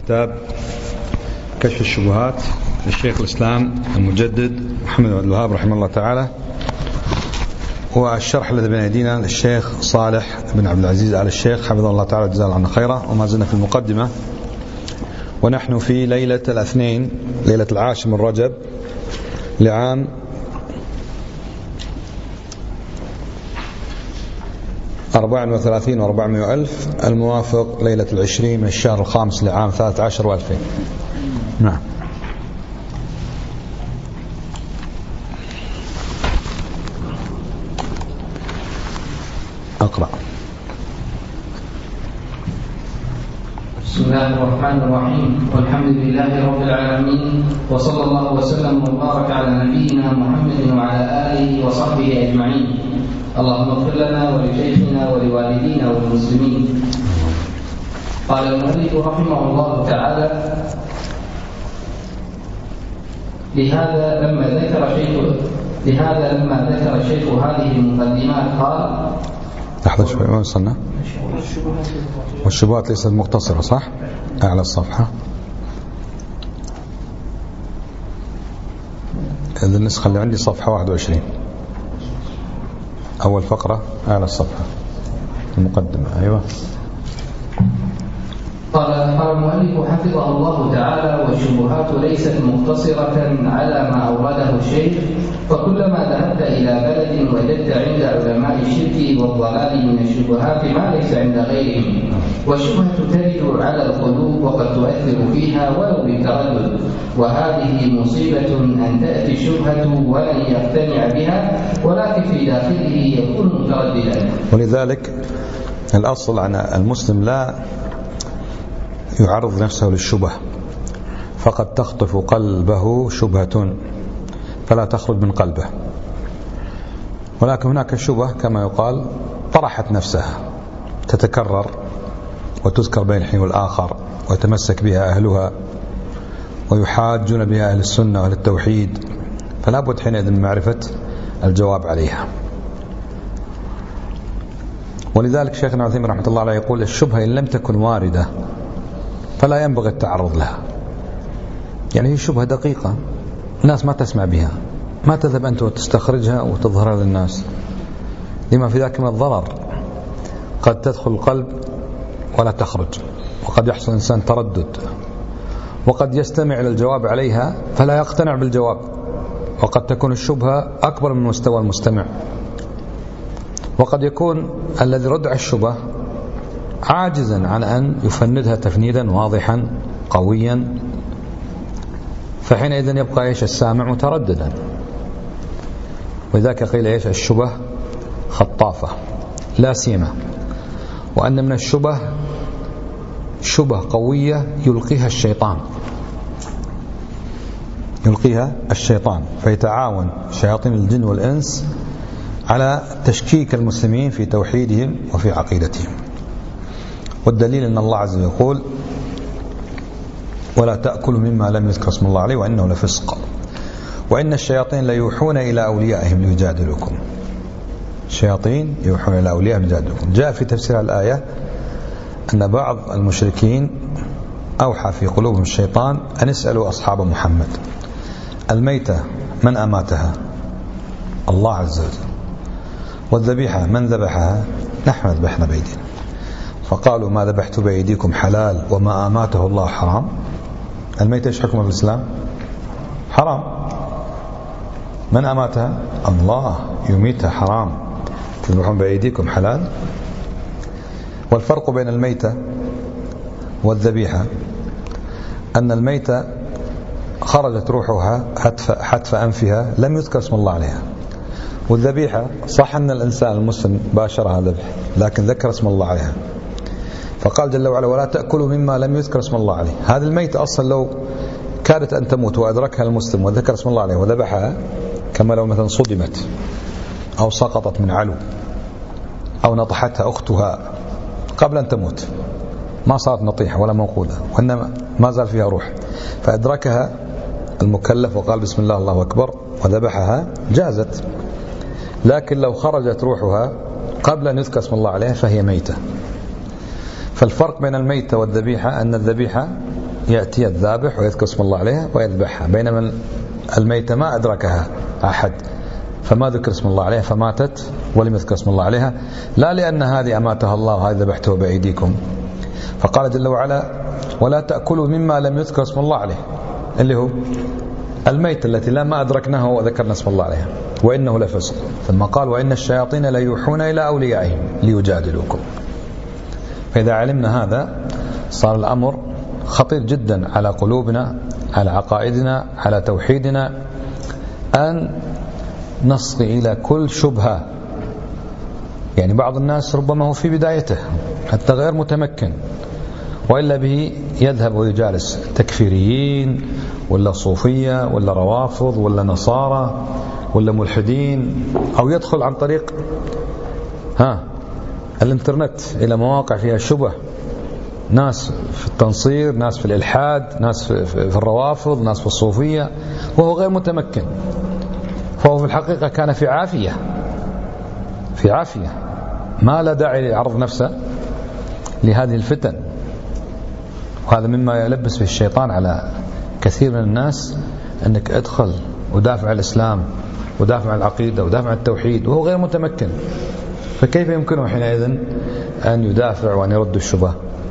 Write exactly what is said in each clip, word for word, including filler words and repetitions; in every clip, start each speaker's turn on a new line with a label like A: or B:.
A: كتاب كشف الشبهات للشيخ الإسلام المجدد محمد بن عبد الوهاب رحمه الله تعالى، والشرح الذي بين أيدينا للشيخ صالح بن عبد العزيز آل الشيخ حفظه الله تعالى وجزاه عنا خيرا. وما زلنا في المقدمة، ونحن في ليلة الاثنين ليلة العاشر من رجب لعام أربع وثلاثين وأربعمائة ألف الموافق ليلة العشرين من الشهر الخامس لعام ثلاثة عشر وألفين. نعم. أقرأ.
B: بسم الله الرحمن الرحيم، والحمد لله رب العالمين، وصلى الله وسلم وبارك على نبينا محمد وعلى آله وصحبه أجمعين. اللهم اغفر لنا ولشيخنا ولوالدينا والمسلمين. قال المؤلف رحمه الله تعالى: لهذا لما ذكر شيخ لهذا لما ذكر شيخ هذه المقدمات قال:
A: لحظة شوي، ما وصلنا. والشبهات ليست مقتصرة، صح؟ أعلى الصفحة. إذا النسخة اللي عندي صفحة واحد وعشرين، أول فقرة أعلى الصفحة المقدمة. أيوة.
B: قال قال المؤلف حفظه الله تعالى: والشبهات ليست مقتصرة على ما أورده الشيخ، فكلما ذهبت إلى بلد وجدت عند علماء الشرك والضلال من الشبهات ما ليس عند غيرهم. والشبهة ترد على القلوب وقد تؤثر فيها ولو بالتردد، وهذه مصيبة أن تأتي الشبهة ولن يقتنع بها، ولكن في داخله يكون مترددا.
A: ولذلك الأصل عن المسلم لا يعرض نفسه للشبه، فقد تخطف قلبه شبهة فلا تخرج من قلبه. ولكن هناك شبهة كما يقال طرحت نفسها، تتكرر وتذكر بين الحين والآخر ويتمسك بها أهلها ويحاجون بها أهل السنة وأهل التوحيد، فلا بد حينئذ من معرفة الجواب عليها. ولذلك شيخنا عثيمين رحمة الله عليه يقول: الشبهة إن لم تكن واردة فلا ينبغي التعرض لها. يعني هي شبهة دقيقة الناس ما تسمع بها، ما تذهب أنت وتستخرجها وتظهرها للناس، لما في ذلك من الضرر. قد تدخل القلب ولا تخرج، وقد يحصل إنسان تردد، وقد يستمع إلى الجواب عليها فلا يقتنع بالجواب، وقد تكون الشبهة أكبر من مستوى المستمع، وقد يكون الذي ردع الشبهة عاجزا عن أن يفندها تفنيدا واضحا قويا، فحينئذ يبقى إيش السامع مترددا. وذاك قيل إيش الشبه خطافة لا سيمة، وأن من الشبه شبه قوية يلقيها الشيطان يلقيها الشيطان فيتعاون شياطين الجن والإنس على تشكيك المسلمين في توحيدهم وفي عقيدتهم. والدليل أن الله عز وجل يقول: ولا تأكلوا مما لم يذكر اسم الله عليه وإنه لفسق وإن الشياطين ليوحون إلى أوليائهم ليجادلوكم. الشياطين يوحون إلى أوليائهم ليجادلوكم. جاء في تفسير الآية أن بعض المشركين أوحى في قلوبهم الشيطان أن اسألوا أصحاب محمد: الميتة من أماتها؟ الله عز وجل. والذبيحة من ذبحها؟ نحن ذبحنا بأيدينا. فقالوا: ما ذبحت بأيديكم حلال وما أماته الله حرام. الميتة ايش حكمها في الإسلام؟ حرام. من أماتها؟ الله يميتها حرام. تذبحون بأيديكم حلال. والفرق بين الميتة والذبيحة أن الميتة خرجت روحها حتف, حتف أنفها لم يذكر اسم الله عليها، والذبيحة صح أن الإنسان المسلم باشرها ذبح لكن ذكر اسم الله عليها، فقال جل وعلا: ولا تأكلوا مما لم يذكر اسم الله عليه. هذه الميتة أصلا لو كادت أن تموت وأدركها المسلم وذكر اسم الله عليه وذبحها، كما لو مثلا صدمت أو سقطت من علو أو نطحتها أختها قبل أن تموت، ما صارت نطيحة ولا موقودة وإنما ما زال فيها روح، فأدركها المكلف وقال بسم الله الله أكبر وذبحها، جازت. لكن لو خرجت روحها قبل أن يذكر اسم الله عليها فهي ميتة. فالفرق بين الميتة والذبيحة أن الذبيحة يأتي الذابح ويذكر اسم الله عليها ويذبحها، بينما الميتة ما أدركها أحد فما ذكر اسم الله عليها فماتت ولم يذكر اسم الله عليها، لا لأن هذه أماتها الله وهذه ذبحته بأيديكم. فقال جل وعلا ولا تأكلوا مما لم يذكر اسم الله عليه، اللي هو الميتة التي لا ما أدركناها وذكرنا اسم الله عليها، وإنه لفسق. ثم قال وإن الشياطين ليوحون إلى أوليائهم ليجادلوكم. فإذا علمنا هذا صار الأمر خطير جدا على قلوبنا، على عقائدنا، على توحيدنا، أن نصغي إلى كل شبهة. يعني بعض الناس ربما هو في بدايته حتى غير متمكن، وإلا به يذهب ويجالس تكفيريين ولا صوفية ولا روافض ولا نصارى ولا ملحدين، أو يدخل عن طريق ها الانترنت إلى مواقع فيها شبه، ناس في التنصير، ناس في الإلحاد، ناس في الروافض، ناس في الصوفية، وهو غير متمكن. فهو في الحقيقة كان في عافية في عافية ما لا داعي لعرض نفسه لهذه الفتن. وهذا مما يلبس به الشيطان على كثير من الناس، أنك ادخل ودافع عن الإسلام ودافع عن العقيدة ودافع عن التوحيد وهو غير متمكن، فكيف يمكنه حينئذ أن يدافع وأن يرد الشبهة؟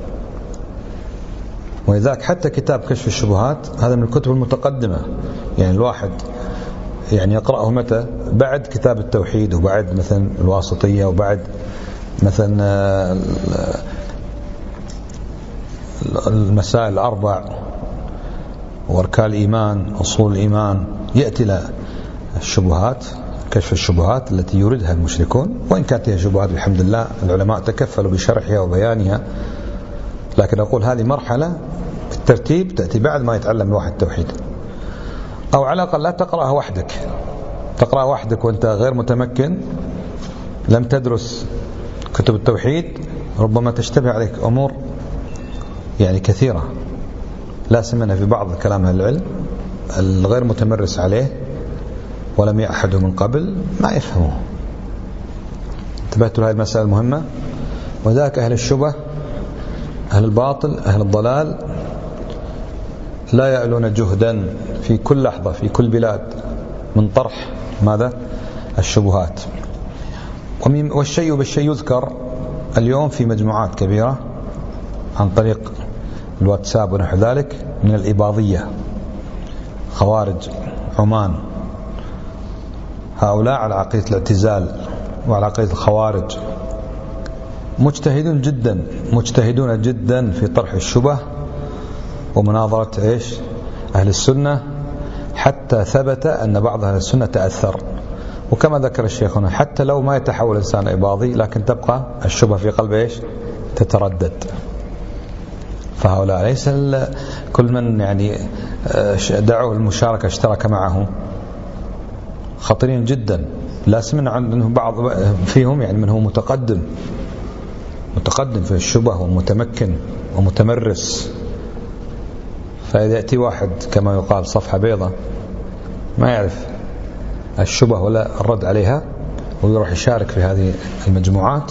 A: ولذلك حتى كتاب كشف الشبهات هذا من الكتب المتقدمة، يعني الواحد يعني يقرأه متى؟ بعد كتاب التوحيد، وبعد مثلا الواسطية، وبعد مثلا المسائل الأربع وأركان الإيمان، أصول الإيمان، يأتي إلى الشبهات، كشف الشبهات التي يريدها المشركون، وإن كانت هي شبهات الحمد لله العلماء تكفلوا بشرحها وبيانها، لكن أقول هذه مرحلة الترتيب تأتي بعد ما يتعلم الواحد التوحيد، أو على الأقل لا تقرأها وحدك، تقرأها وحدك وأنت غير متمكن لم تدرس كتب التوحيد، ربما تشتبه عليك أمور يعني كثيرة لا سمنا في بعض كلام أهل العلم الغير متمرس عليه ولم يأحده من قبل ما يفهمه. انتبهتوا لهذه المسألة المهمة. وذاك أهل الشبه، أهل الباطل، أهل الضلال لا يألون جهدا في كل لحظة في كل بلاد من طرح ماذا؟ الشبهات. والشيء بالشيء يذكر اليوم في مجموعات كبيرة عن طريق الواتساب ونحو ذلك من الإباضية، خوارج عمان، هؤلاء على عقيدة الاعتزال وعلى عقيدة الخوارج، مجتهدون جدا مجتهدون جدا في طرح الشبه ومناظرة إيش أهل السنة، حتى ثبت أن بعض أهل السنة تأثر. وكما ذكر الشيخ هنا حتى لو ما يتحول إنسان إباضي لكن تبقى الشبه في قلبه إيش تتردد. فهؤلاء ليس كل من يعني دعوه المشاركة اشترك معه، خطيرين جدا. لا سمعنا عنهم بعض فيهم يعني من هو متقدم متقدم في الشبه ومتمكن ومتمرس، فإذا يأتي واحد كما يقال صفحة بيضة ما يعرف الشبه ولا الرد عليها ويروح يشارك في هذه المجموعات،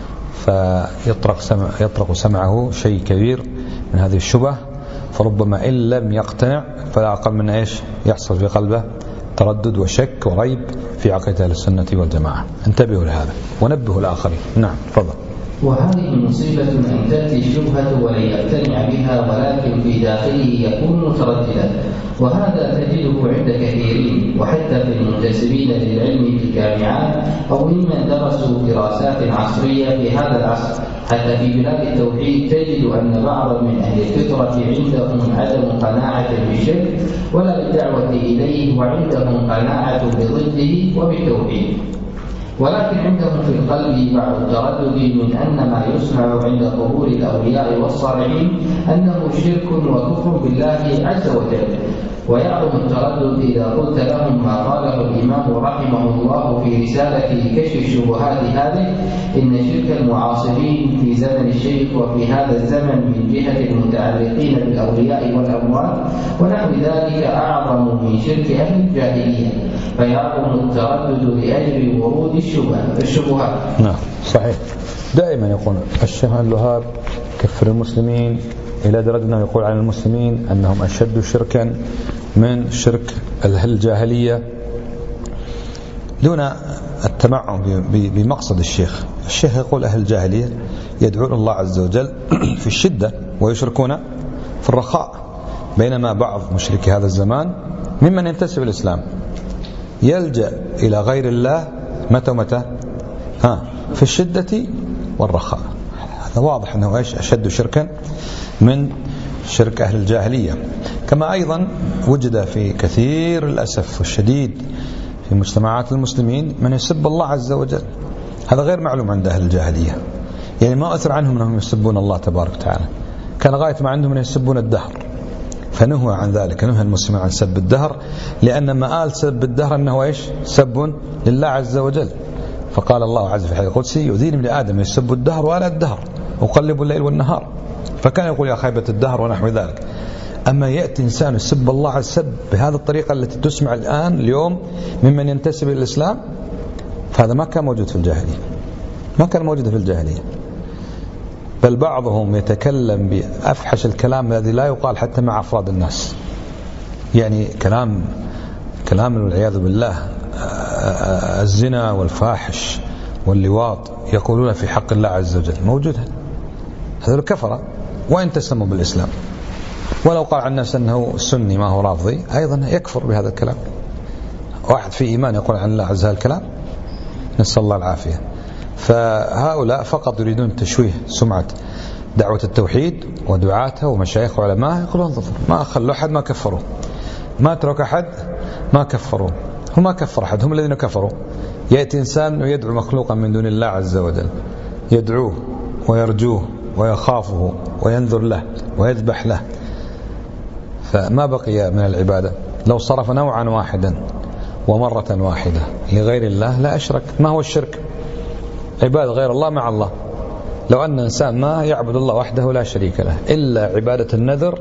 A: فيطرق سمع يطرق سمعه شيء كبير من هذه الشبه، فربما إن لم يقتنع فلا أقل من إيش يحصل في قلبه تردد وشك وريب في عقيدة السنة والجماعة. انتبهوا لهذا ونبهوا الآخرين. نعم تفضل.
B: وهذه مصيبة أن تأتي الشبهة ولن يقتنع بها ولكن في داخله يكون مترددا، وهذا تجده عند كثيرين وحتى في المنتسبين للعلم في الجامعات أو ممن درسوا دراسات عصرية في هذا العصر. حتى في بلاد التوحيد تجد أن بعضا من أهل الفطرة عندهم عدم قناعة بالشرك ولا بالدعوة إليه، وعندهم قناعة بضده وبالتوحيد، ولكن عندهم في القلب بعض التردد من أن ما يسمع عند قبور الأولياء والصالحين أنه شرك وكفر بالله عز وجل. ويعظم التردد إذا قلت لهم ما قاله الإمام رحمه الله في رسالة كشف الشبهات هذه: إن شرك المعاصرين في زمن الشيخ وفي هذا الزمن من جهة المتعلقين بالأولياء والأموات ونحو ذلك أعظم من شرك أهل الجاهلية، فيعظم التردد لأجل ورود الشبهات.
A: نعم صحيح. دائما يقول الشيخ عبد الوهاب كفر المسلمين إلى درجة أنه يقول عن المسلمين أنهم أشد شركا من شرك الجاهلية، دون التمعن بمقصد الشيخ. الشيخ يقول أهل الجاهلية يدعون الله عز وجل في الشدة ويشركون في الرخاء، بينما بعض مشركي هذا الزمان ممن ينتسب الإسلام يلجأ إلى غير الله متى متى ها في الشدة والرخاء. هذا واضح أنه إيش أشد شركا من شرك أهل الجاهلية. كما أيضا وجد في كثير للأسف الشديد في مجتمعات المسلمين من يسب الله عز وجل، هذا غير معلوم عند أهل الجاهلية، يعني ما أثر عنهم أنهم يسبون الله تبارك وتعالى، كان غاية ما عندهم أن يسبون الدهر، فنهوا عن ذلك، نهى المسلمين عن سب الدهر، لأن مآل سب الدهر أنه إيش سب لله عز وجل. فقال الله عز وجل في الحديث القدسي يؤذيني ابن آدم يسب الدهر وأنا الدهر أقلب الليل والنهار، فكان يقول يا خيبة الدهر ونحو ذلك. أما يأتي إنسان يسب الله عز وجل بهذه الطريقة التي تسمع الآن اليوم ممن ينتسب إلى الإسلام، فهذا ما كان موجود في الجاهلية، ما كان موجود في الجاهلية. بل بعضهم يتكلم بأفحش الكلام الذي لا يقال حتى مع أفراد الناس، يعني كلام كلام والعياذ بالله الزنا والفاحش واللواط يقولون في حق الله عز وجل، موجود هذا الكفرة وإن تسموا بالإسلام. ولو قال عن الناس أنه سني ما هو رافضي أيضا يكفر بهذا الكلام. واحد في إيمان يقول عن الله عز وجل الكلام، نسأل الله العافية. فهؤلاء فقط يريدون تشويه سمعة دعوة التوحيد ودعاتها ومشايخ وعلماء، يقولون ظفر ما خلوا أحد ما كفروا، ما ترك أحد ما كفروا، هم ما كفر أحد، هم الذين كفروا. يأتي إنسان ويدعو مخلوقا من دون الله عز وجل، يدعوه ويرجوه ويخافه وينذر له ويذبح له، فما بقي من العبادة. لو صرف نوعا واحدا ومرة واحدة لغير الله لا أشرك. ما هو الشرك؟ عبادة غير الله مع الله. لو أن إنسان ما يعبد الله وحده لا شريك له إلا عبادة النذر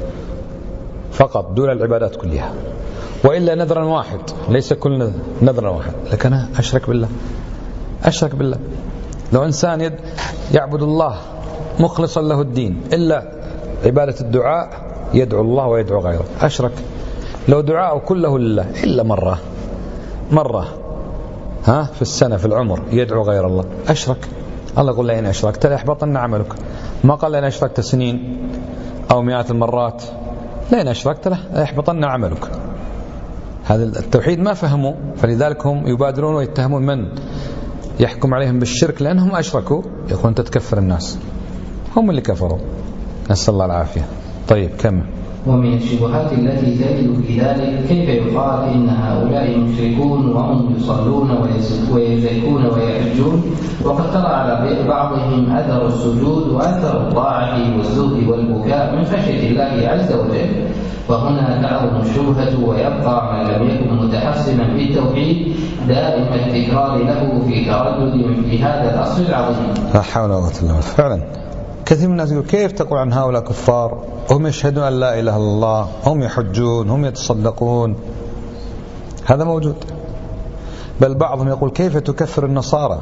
A: فقط دون العبادات كلها، وإلا نذرا واحد ليس كل نذرا واحد، لكن أنا أشرك بالله، أشرك بالله. لو إنسان يعبد الله مخلصا له الدين إلا عبادة الدعاء يدعو الله ويدعو غيره، أشرك. لو دعاءه كله لله إلا مرة مرة ها في السنة في العمر يدعو غير الله، أشرك. الله يقول لئن أشركت ليحبطن عملك، ما قال لئن أشركت سنين أو مئات المرات، لئن أشركت ليحبطن عملك. هذا التوحيد ما فهموا، فلذلك هم يبادرون ويتهمون من يحكم عليهم بالشرك لأنهم أشركوا، يقولون تتكفر الناس، هم اللي كفروا، نسأل الله العافية. طيب كم
B: ومن الشبهات التي تجد في ذلك كيف يقال إن هؤلاء مشركون وهم يصلون ويزكون ويحجون، وقد ترى على بعضهم أثر السجود وأثر الطاعة والزهد والبكاء من خشية الله عز وجل. وهنا تعظم الشبهة ويبقى من لم يكن متحصنا بالتوحيد دائم التكرار له في تردد في هذا الأصل العظيم.
A: لا حول ولا قوة إلا بالله. فعلا كثير من الناس يقول كيف تقول عن هؤلاء كفار، هم يشهدون أن لا إله إلا الله، هم يحجون، هم يتصدقون، هذا موجود. بل بعضهم يقول كيف تكفر النصارى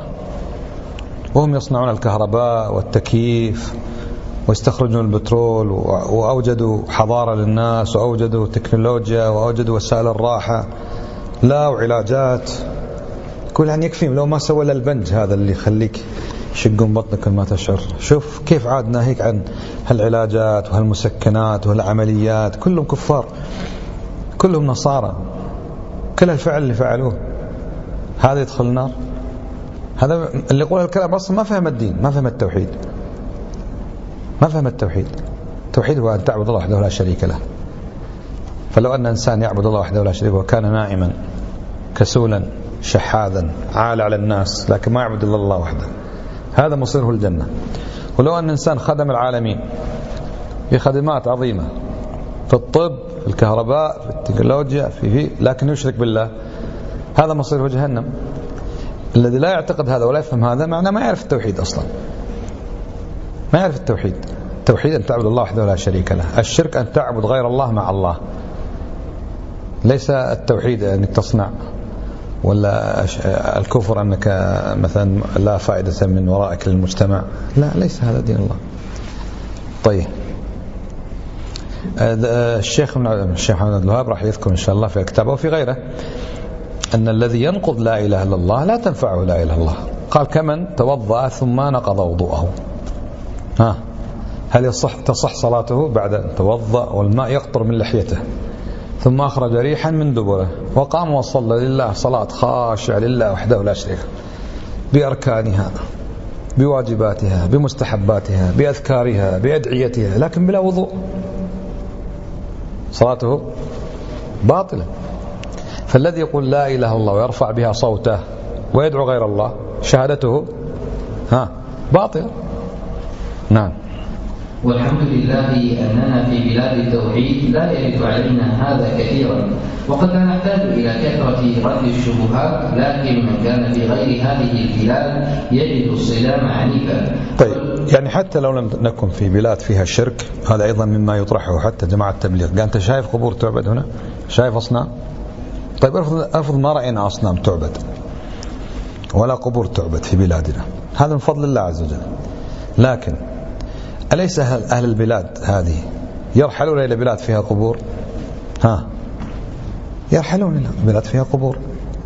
A: وهم يصنعون الكهرباء والتكييف ويستخرجون البترول وأوجدوا حضارة للناس وأوجدوا تكنولوجيا وأوجدوا وسائل الراحة لا وعلاجات، يقول يعني يكفيهم لو ما سوى البنج هذا اللي يخليك يشقون بطنك ما تشعر. شوف كيف عاد ناهيك عن هالعلاجات وهالمسكنات وهالعمليات، كلهم كفار، كلهم نصارى، كل الفعل اللي فعلوه هذا يدخل النار. هذا اللي يقول الكلام أصلا ما فهم الدين، ما فهم التوحيد، ما فهم التوحيد. التوحيد هو أن تعبد الله وحده لا شريك له. فلو أن إنسان يعبد الله وحده لا شريك له وكان نائما كسولا شحاذا عال على الناس لكن ما يعبد إلا الله وحده، هذا مصيره الجنة. ولو أن إنسان خدم العالمين في خدمات عظيمة في الطب في الكهرباء في التكنولوجيا في في لكن يشرك بالله، هذا مصيره جهنم. الذي لا يعتقد هذا ولا يفهم هذا معناه ما يعرف التوحيد أصلا، ما يعرف التوحيد. التوحيد أن تعبد الله وحده لا شريك له، الشرك أن تعبد غير الله مع الله. ليس التوحيد أنك تصنع، ولا الكفر أنك مثلا لا فائدة من ورائك للمجتمع، لا، ليس هذا دين الله. طيب الشيخ الشيخ محمد عبد الوهاب راح يذكر إن شاء الله في كتابه وفي غيره أن الذي ينقض لا إله إلا الله لا تنفعه لا إله إلا الله. قال كمن توضأ ثم نقض وضوءه، ها هل يصح تصح صلاته بعد أن توضأ والماء يقطر من لحيته ثم أخرج ريحا من دبره وقام وصلى لله صلاة خاشعة لله وحده لا شريك بأركانها بواجباتها بمستحباتها بأذكارها بأدعيتها لكن بلا وضوء، صلاته باطلة. فالذي يقول لا إله إلا الله ويرفع بها صوته ويدعو غير الله شهادته ها باطلة. نعم.
B: والحمد لله أننا في بلاد التوحيد لا يرد علينا هذا كثيرا، وقد لا نحتاج إلى كثرة رد الشبهات، لكن من كان في غير هذه البلاد يجد الصدام عنيفا.
A: طيب يعني حتى لو لم نكن في بلاد فيها شرك، هذا أيضا مما يطرحه حتى جماعة التبليغ. قال أنت شايف قبور تعبد هنا، شايف أصنام؟ طيب افرض افرض ما رأينا أصنام تعبد ولا قبور تعبد في بلادنا، هذا من فضل الله عز وجل. لكن أليس أهل البلاد هذه يرحلون إلى بلاد فيها قبور؟ ها يرحلون إلى بلاد فيها قبور.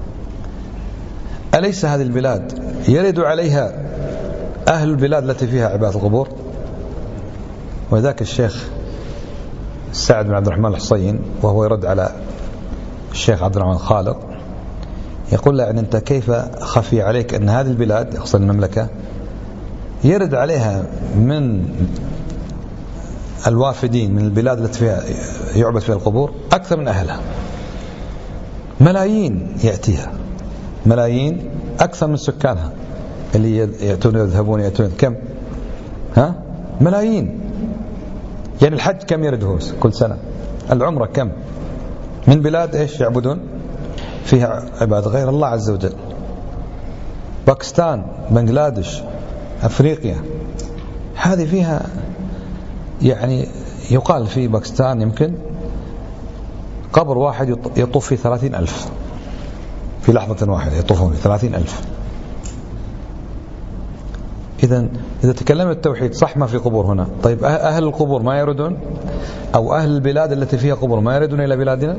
A: أليس هذه البلاد يرد عليها أهل البلاد التي فيها عبادة القبور؟ وذاك الشيخ سعد بن عبد الرحمن الحصين وهو يرد على الشيخ عبد الرحمن خالق يقول له يعني أنت كيف خفي عليك أن هذه البلاد يقصد المملكة يرد عليها من الوافدين من البلاد التي فيها يعبد فيها القبور أكثر من أهلها، ملايين يأتيها، ملايين أكثر من سكانها اللي يأتون يذهبون يأتون كم ها ملايين. يعني الحج كم يرده كل سنة، العمرة كم من بلاد إيش يعبدون فيها عبادة غير الله عز وجل. باكستان، بنغلاديش، أفريقيا، هذه فيها يعني يقال في باكستان يمكن قبر واحد يطوف فيه ثلاثين ألف في لحظة واحدة، يطوفون فيه ثلاثين ألف. إذن إذا تكلمت التوحيد صح ما في قبور هنا، طيب أهل القبور ما يردون أو أهل البلاد التي فيها قبور ما يردون إلى بلادنا؟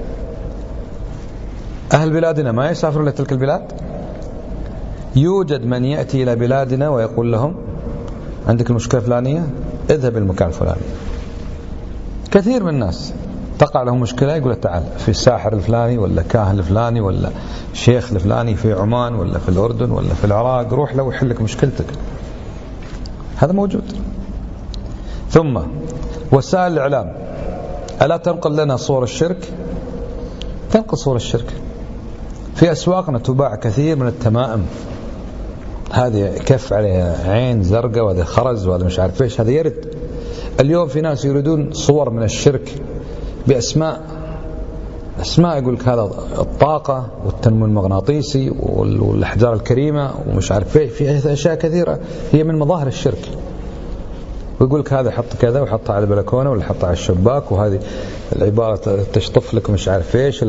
A: أهل بلادنا ما يسافرون إلى تلك البلاد؟ يوجد من يأتي إلى بلادنا ويقول لهم عندك المشكلة الفلانية اذهب المكان الفلاني. كثير من الناس تقع لهم مشكلة يقول تعال في الساحر الفلاني ولا كاهن الفلاني ولا شيخ الفلاني في عمان ولا في الأردن ولا في العراق، روح له ويحلك مشكلتك. هذا موجود. ثم وسائل الإعلام ألا تنقل لنا صور الشرك؟ تنقل صور الشرك. في أسواقنا تباع كثير من التمائم، هذه كف عليها عين زرقاء وهذا خرز وهذا مش عارف ايش، هذا يرد. اليوم في ناس يريدون صور من الشرك بأسماء أسماء يقول لك هذا الطاقة والتنمو المغناطيسي والأحجار الكريمة ومش عارف ايش، في أشياء كثيرة هي من مظاهر الشرك. ويقول لك هذا حط كذا وحطها على البلكونة ولا حطها على الشباك، وهذه العبارة تشطف لك مش عارف ايش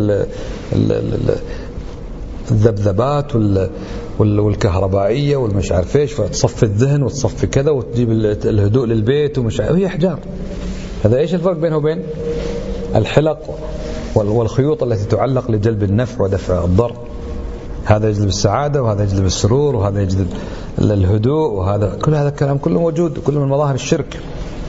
A: الذبذبات والكهربائية والمش عارف ايش، فتصفي الذهن وتصفي كذا وتجيب الهدوء للبيت ومش عارف، هي أحجار. هذا ايش الفرق بينه وبين الحلق والخيوط التي تعلق لجلب النفع ودفع الضر؟ هذا يجلب السعادة وهذا يجلب السرور وهذا يجلب الهدوء، وهذا كل هذا الكلام كله موجود، كله من مظاهر الشرك.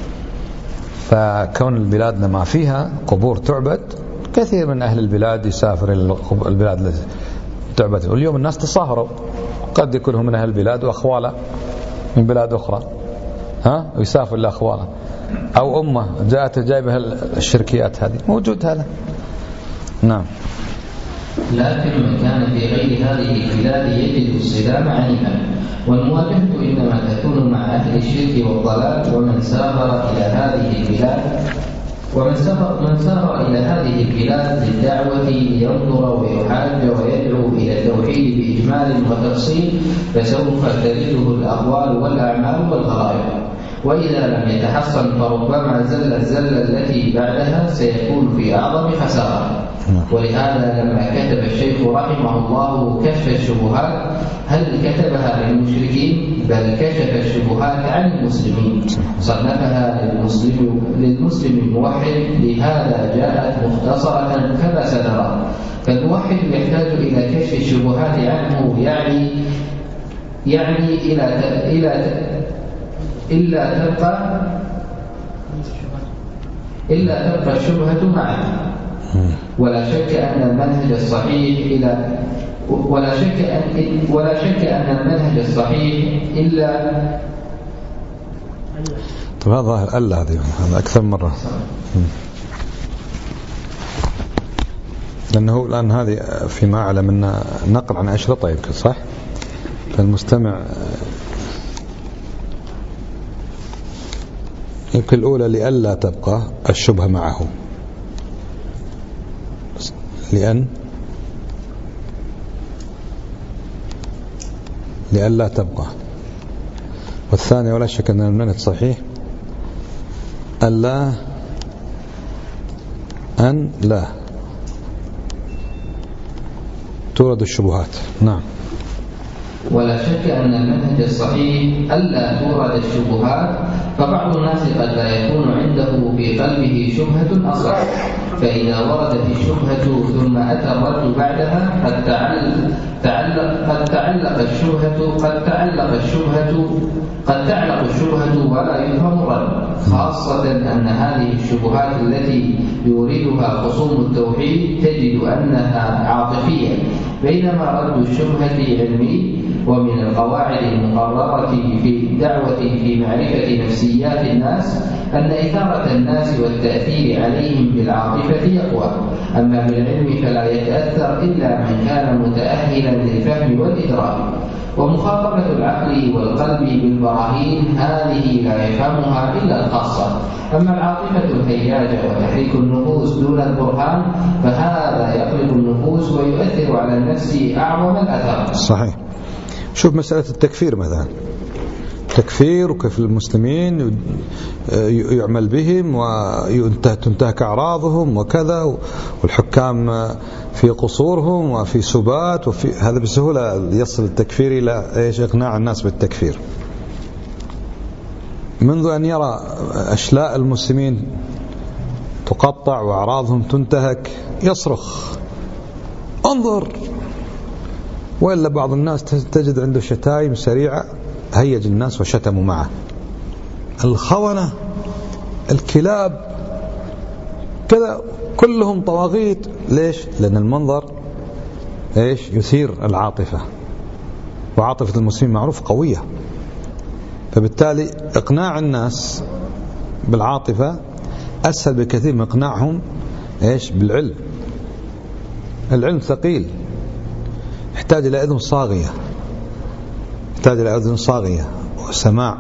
A: فكون بلادنا ما فيها قبور تعبد، كثير من أهل البلاد يسافر إلى البلاد التي تعبد. واليوم الناس تصاهروا، قد يكون هم من أهل البلاد وأخواله من بلاد أخرى ها ويسافر لأخواله، أو أمة جاءت جايبها الشركيات، هذه موجود هذا. نعم.
B: لكن من كان في غير هذه البلاد يجد الصدام عنيفا، والمواجهة إنما تكون مع أهل الشرك والضلال. ومن سافر إلى هذه البلاد ومن سافر من سافر إلى هذه البلاد للدعوة لينظر ويحاج ويدعو إلى التوحيد بإجمال وتفصيل، فسوف ترده الأقوال والأعمال والغرائب. وإذا لم يتحصن فربما زل الزلة التي بعدها سيكون في أعظم خسارة. ولهذا لما كتب الشيخ رحمه الله كشف الشبهات هل كتبها للمشركين؟ بل كشف الشبهات عن المسلمين، صنفها للمسلم للمسلم الموحد، لهذا جاءت مختصرة كما سنرى. فالموحد يحتاج إلى كشف الشبهات عنه، يعني يعني إلى إلى إلا تبقى إلا تبقى الشبهة معه. ولا شك أن المنهج الصحيح إلى ولا شك أن ولا شك أن المنهج الصحيح إلا.
A: طيب هذا ألا هذه هذا أكثر مرة، لأنه الآن هذه فيما أعلم أن نقل عن أشرطة يمكن صح، فالمستمع يمكن الأولى لألا تبقى الشبهة معه، لأن لألا تبقى. والثانية ولا شك أن المنهج صحيح ألا أن لا تورد الشبهات. نعم.
B: ولا شك أن المنهج الصحيح ألا تورد الشبهات، فبعض الناس قد لا يكون عنده في قلبه شبهة أصلا، فإذا وردت الشبهة ثم أتى الرد بعدها قد تعلق تعلق قد تعلق الشبهة قد تعلق الشبهة قد تعلق الشبهة ولا يفهم الرد، خاصة أن هذه الشبهات التي يوردها خصوم التوحيد تجد أنها عاطفية، بينما رد الشبهة علمي. ومن القواعد المقررة في الدعوة في معرفة نفسيات الناس أن إثارة الناس والتأثير عليهم بالعاطفة يقوى، أما بالعلم فلا يتأثر إلا من كان متأهلا للفهم والإدراك. ومخاطبة العقل والقلب بالبراهين هذه لا يفهمها إلا الخاصة، أما العاطفة الهياجة وتحريك النفوس دون البرهان فهذا يقلب النفوس ويؤثر على النفس أعظم الأثر.
A: صحيح. شوف مسألة التكفير مثلا، تكفير وكيف المسلمين يعمل بهم وتنتهك أعراضهم وكذا، والحكام في قصورهم وفي سبات، وفي هذا بسهولة يصل التكفير إلى إيش؟ إقناع الناس بالتكفير. منذ أن يرى أشلاء المسلمين تقطع وأعراضهم تنتهك يصرخ انظر، وإلا بعض الناس تجد عنده شتايم سريعة هيج الناس وشتموا معه، الخونة الكلاب كذا كلهم طواغيت. ليش؟ لأن المنظر إيش؟ يثير العاطفة، وعاطفة المسلمين معروف قوية، فبالتالي إقناع الناس بالعاطفة أسهل بكثير من إقناعهم إيش؟ بالعلم. العلم ثقيل، يحتاج إلى أذن صاغية، يحتاج إلى أذن صاغية وسماع.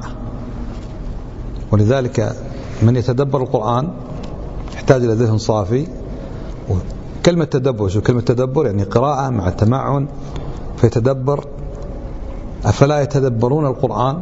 A: ولذلك من يتدبر القرآن يحتاج إلى ذهن صافي. وكلمة تدبر، شو كلمة تدبر؟ يعني قراءة مع تمعن فيتدبر. أفلا يتدبرون القرآن؟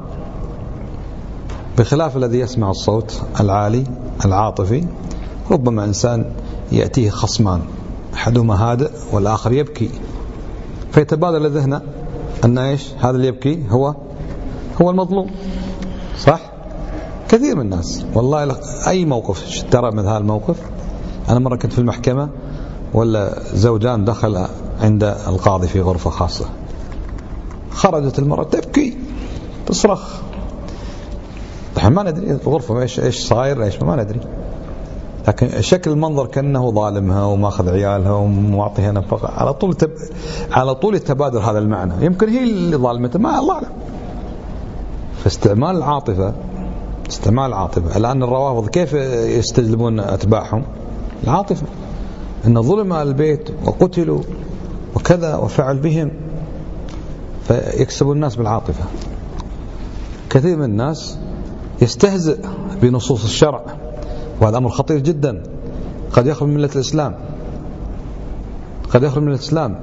A: بخلاف الذي يسمع الصوت العالي العاطفي، ربما إنسان يأتيه خصمان، أحدهما هادئ والآخر يبكي، فيتبادل ذهنه أن إيش؟ هذا اللي يبكي هو هو المظلوم. صح؟ كثير من الناس والله أي موقف ترى مثل هذا الموقف. أنا مرة كنت في المحكمة ولا زوجان دخل عند القاضي في غرفة خاصة، خرجت المرأة تبكي تصرخ، نحن ما ندري الغرفة إيش إيش صاير إيش ما ندري، لكن شكل المنظر كأنه ظالمها وماخذ عيالها ومعطيها نفقة. على طول تب... على طول يتبادر هذا المعنى، يمكن هي اللي ظالمته ما الله أعلم. فاستعمال العاطفة استعمال العاطفة. الآن الروافض كيف يستجلبون أتباعهم؟ العاطفة، إن ظلم البيت وقتلوا وكذا وفعل بهم، فيكسبوا الناس بالعاطفة. كثير من الناس يستهزئ بنصوص الشرع، وهذا أمر خطير جدا، قد يخرج من ملة الإسلام، قد يخرج من الإسلام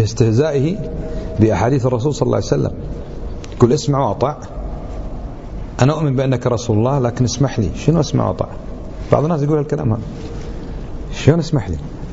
A: باستهزائه بأحاديث الرسول صلى الله عليه وسلم. يقول اسمع وأطع، أنا أؤمن بأنك رسول الله لكن اسمح لي. شنو اسمع وطاع؟ بعض الناس يقول الكلام هذا، شنو اسمح لي؟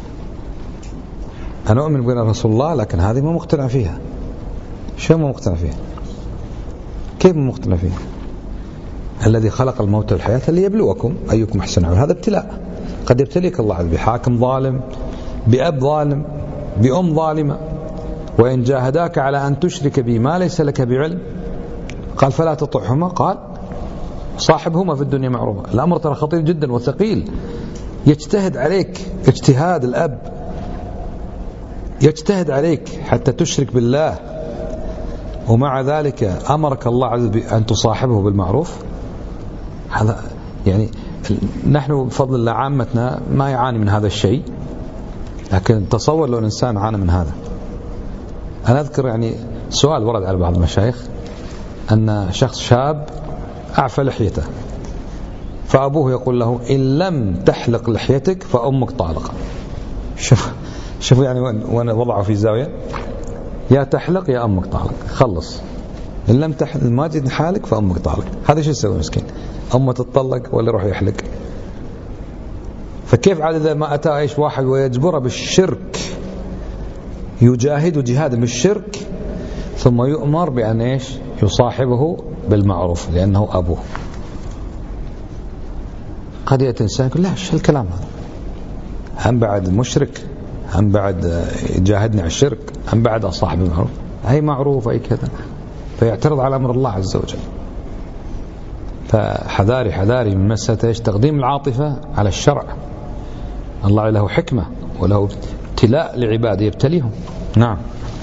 A: أنا أؤمن بأنك رسول الله لكن هذه ما مقتنع فيها. شو ما مقتنع فيها؟ كيف ما مقتنع فيها؟ الذي خلق الموت والحياة ليبلوكم أيكم أحسن عملا. هذا ابتلاء، قد يبتليك الله بحاكم ظالم، بأب ظالم، بأم ظالمة. وإن جاهداك على أن تشرك بي ما ليس لك بعلم قال فلا تطعهما، قال صاحبهما في الدنيا معروفا. الأمر ترى خطير جدا وثقيل. يجتهد عليك اجتهاد الأب، يجتهد عليك حتى تشرك بالله، ومع ذلك أمرك الله عز وجل أن تصاحبه بالمعروف. هذا يعني نحن بفضل الله عامتنا ما يعاني من هذا الشيء، لكن تصور لو الإنسان عانى من هذا. أنا أذكر يعني سؤال ورد على بعض المشايخ أن شخص شاب أعفى لحيته، فأبوه يقول له إن لم تحلق لحيتك فأمك طالقة. شوف شوفوا يعني وأنا وضعه في زاوية، يا تحلق يا أمك طالق، خلص. إن لم تحلق ما جد حالك فأمك طالق. هذا شو يسوي مسكين؟ أمه تتطلق ولا يروح يحلق؟ فكيف عاد إذا ما أتى إيش واحد ويجبره بالشرك، يجاهد جهادا بالشرك، ثم يؤمر بأن إيش يصاحبه بالمعروف لأنه أبوه. قد يأتي إنسان يقول لا شو الكلام هذا؟ هم بعد مشرك، هم بعد يجاهدني على الشرك، هم بعد أصاحب المعروف، هي معروف أي كذا، فيعترض على أمر الله عز وجل. فحذاري حذاري من مسألة إيش تقديم العاطفة على الشرع. الله له حكمة وله ابتلاء لعباده يبتليهم. نعم.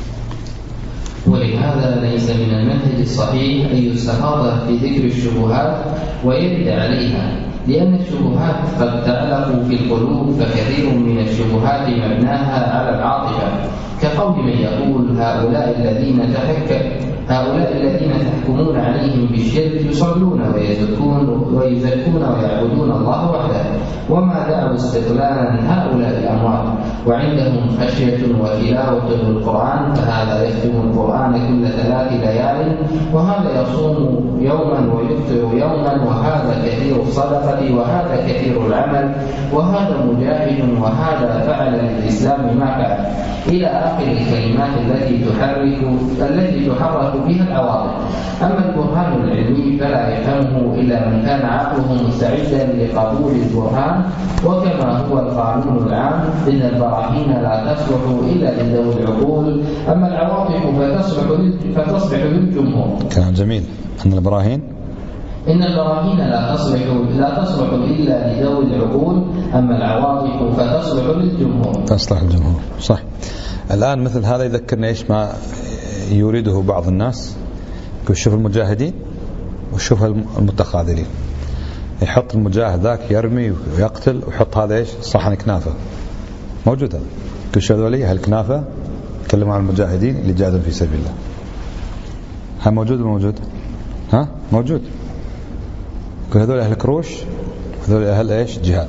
B: ولهذا ليس من المنهج الصحيح أن يستفاض في ذكر الشبهات ويرد عليها، لأن الشبهات قد تعلق في القلوب، فكثير من الشبهات مبناها على العاطفة، كقول من يقول هؤلاء الذين تحكم هؤلاء الذين تحكمون عليهم بالشرك يصلون ويزكون ويزكون ويعبدون الله وحده، وما دعوا استقلالا هؤلاء الأموات، وعندهم خشية وتلاوة للقرآن، فهذا يختم القرآن كل ثلاث ليال، وهذا يصوم يوما ويفطر يوما، وهذا كثير الصدقة وهذا كثير العمل، وهذا مجاهد وهذا فعل للإسلام ما فعل، إلى آخر الكلمات التي تحرك التي تحرك بها العواطف. أما البرهان العلمي فلا يفهمه إلا من كان عقله مستعدا لقبول البرهان، وكما هو القانون العام إن البراهين لا تصلح إلا لذوي العقول، أما العواطف فتصلح فتصلح للجمهور.
A: كلام جميل. أن البراهين
B: إن البراهين لا تصلح لا تصلح إلا لذوي العقول، أما العواطف فتصلح للجمهور.
A: تصلح الجمهور، صح. الآن مثل هذا يذكرنا إيش ما يريده بعض الناس، يقول شوف المجاهدين وشوف المتخاذلين. يحط المجاهد ذاك يرمي ويقتل، ويحط هذا إيش صحن كنافة. موجود هذا. يقول شو هذولي هالكنافة يتكلموا عن المجاهدين اللي جاهدوا في سبيل الله. ها موجود موجود ها موجود. يقول هذول أهل كروش، هذول أهل إيش جهاد.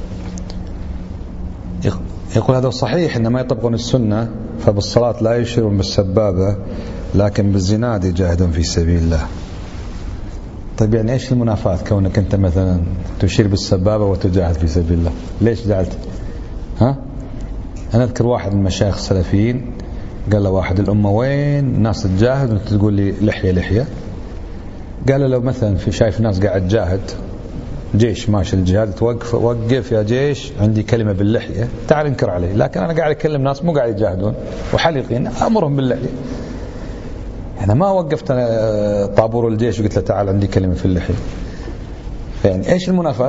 A: يقول هذا صحيح إنما يطبقون السنة، فبالصلاة لا يشيرون بالسبابة لكن بالزناد يجاهدون في سبيل الله. طيب يعني إيش المنافاة كونك أنت مثلا تشير بالسبابة وتجاهد في سبيل الله؟ ليش جعلت؟ ها؟ أنا أذكر واحد من المشايخ السلفيين قال له واحد الأمة وين الناس تجاهد وأنت تقول لي لحية لحية؟ قال له لو مثلا في شايف ناس قاعد تجاهد جيش ماشي الجهاد، توقف وقف يا جيش عندي كلمة باللحية تعال انكر عليه، لكن أنا قاعد أكلم ناس مو قاعد يجاهدون وحليقين أمرهم باللحية. أنا ما وقفت طابور الجيش وقلت له تعال عندي كلمة في اللحية. يعني إيش المنافاة؟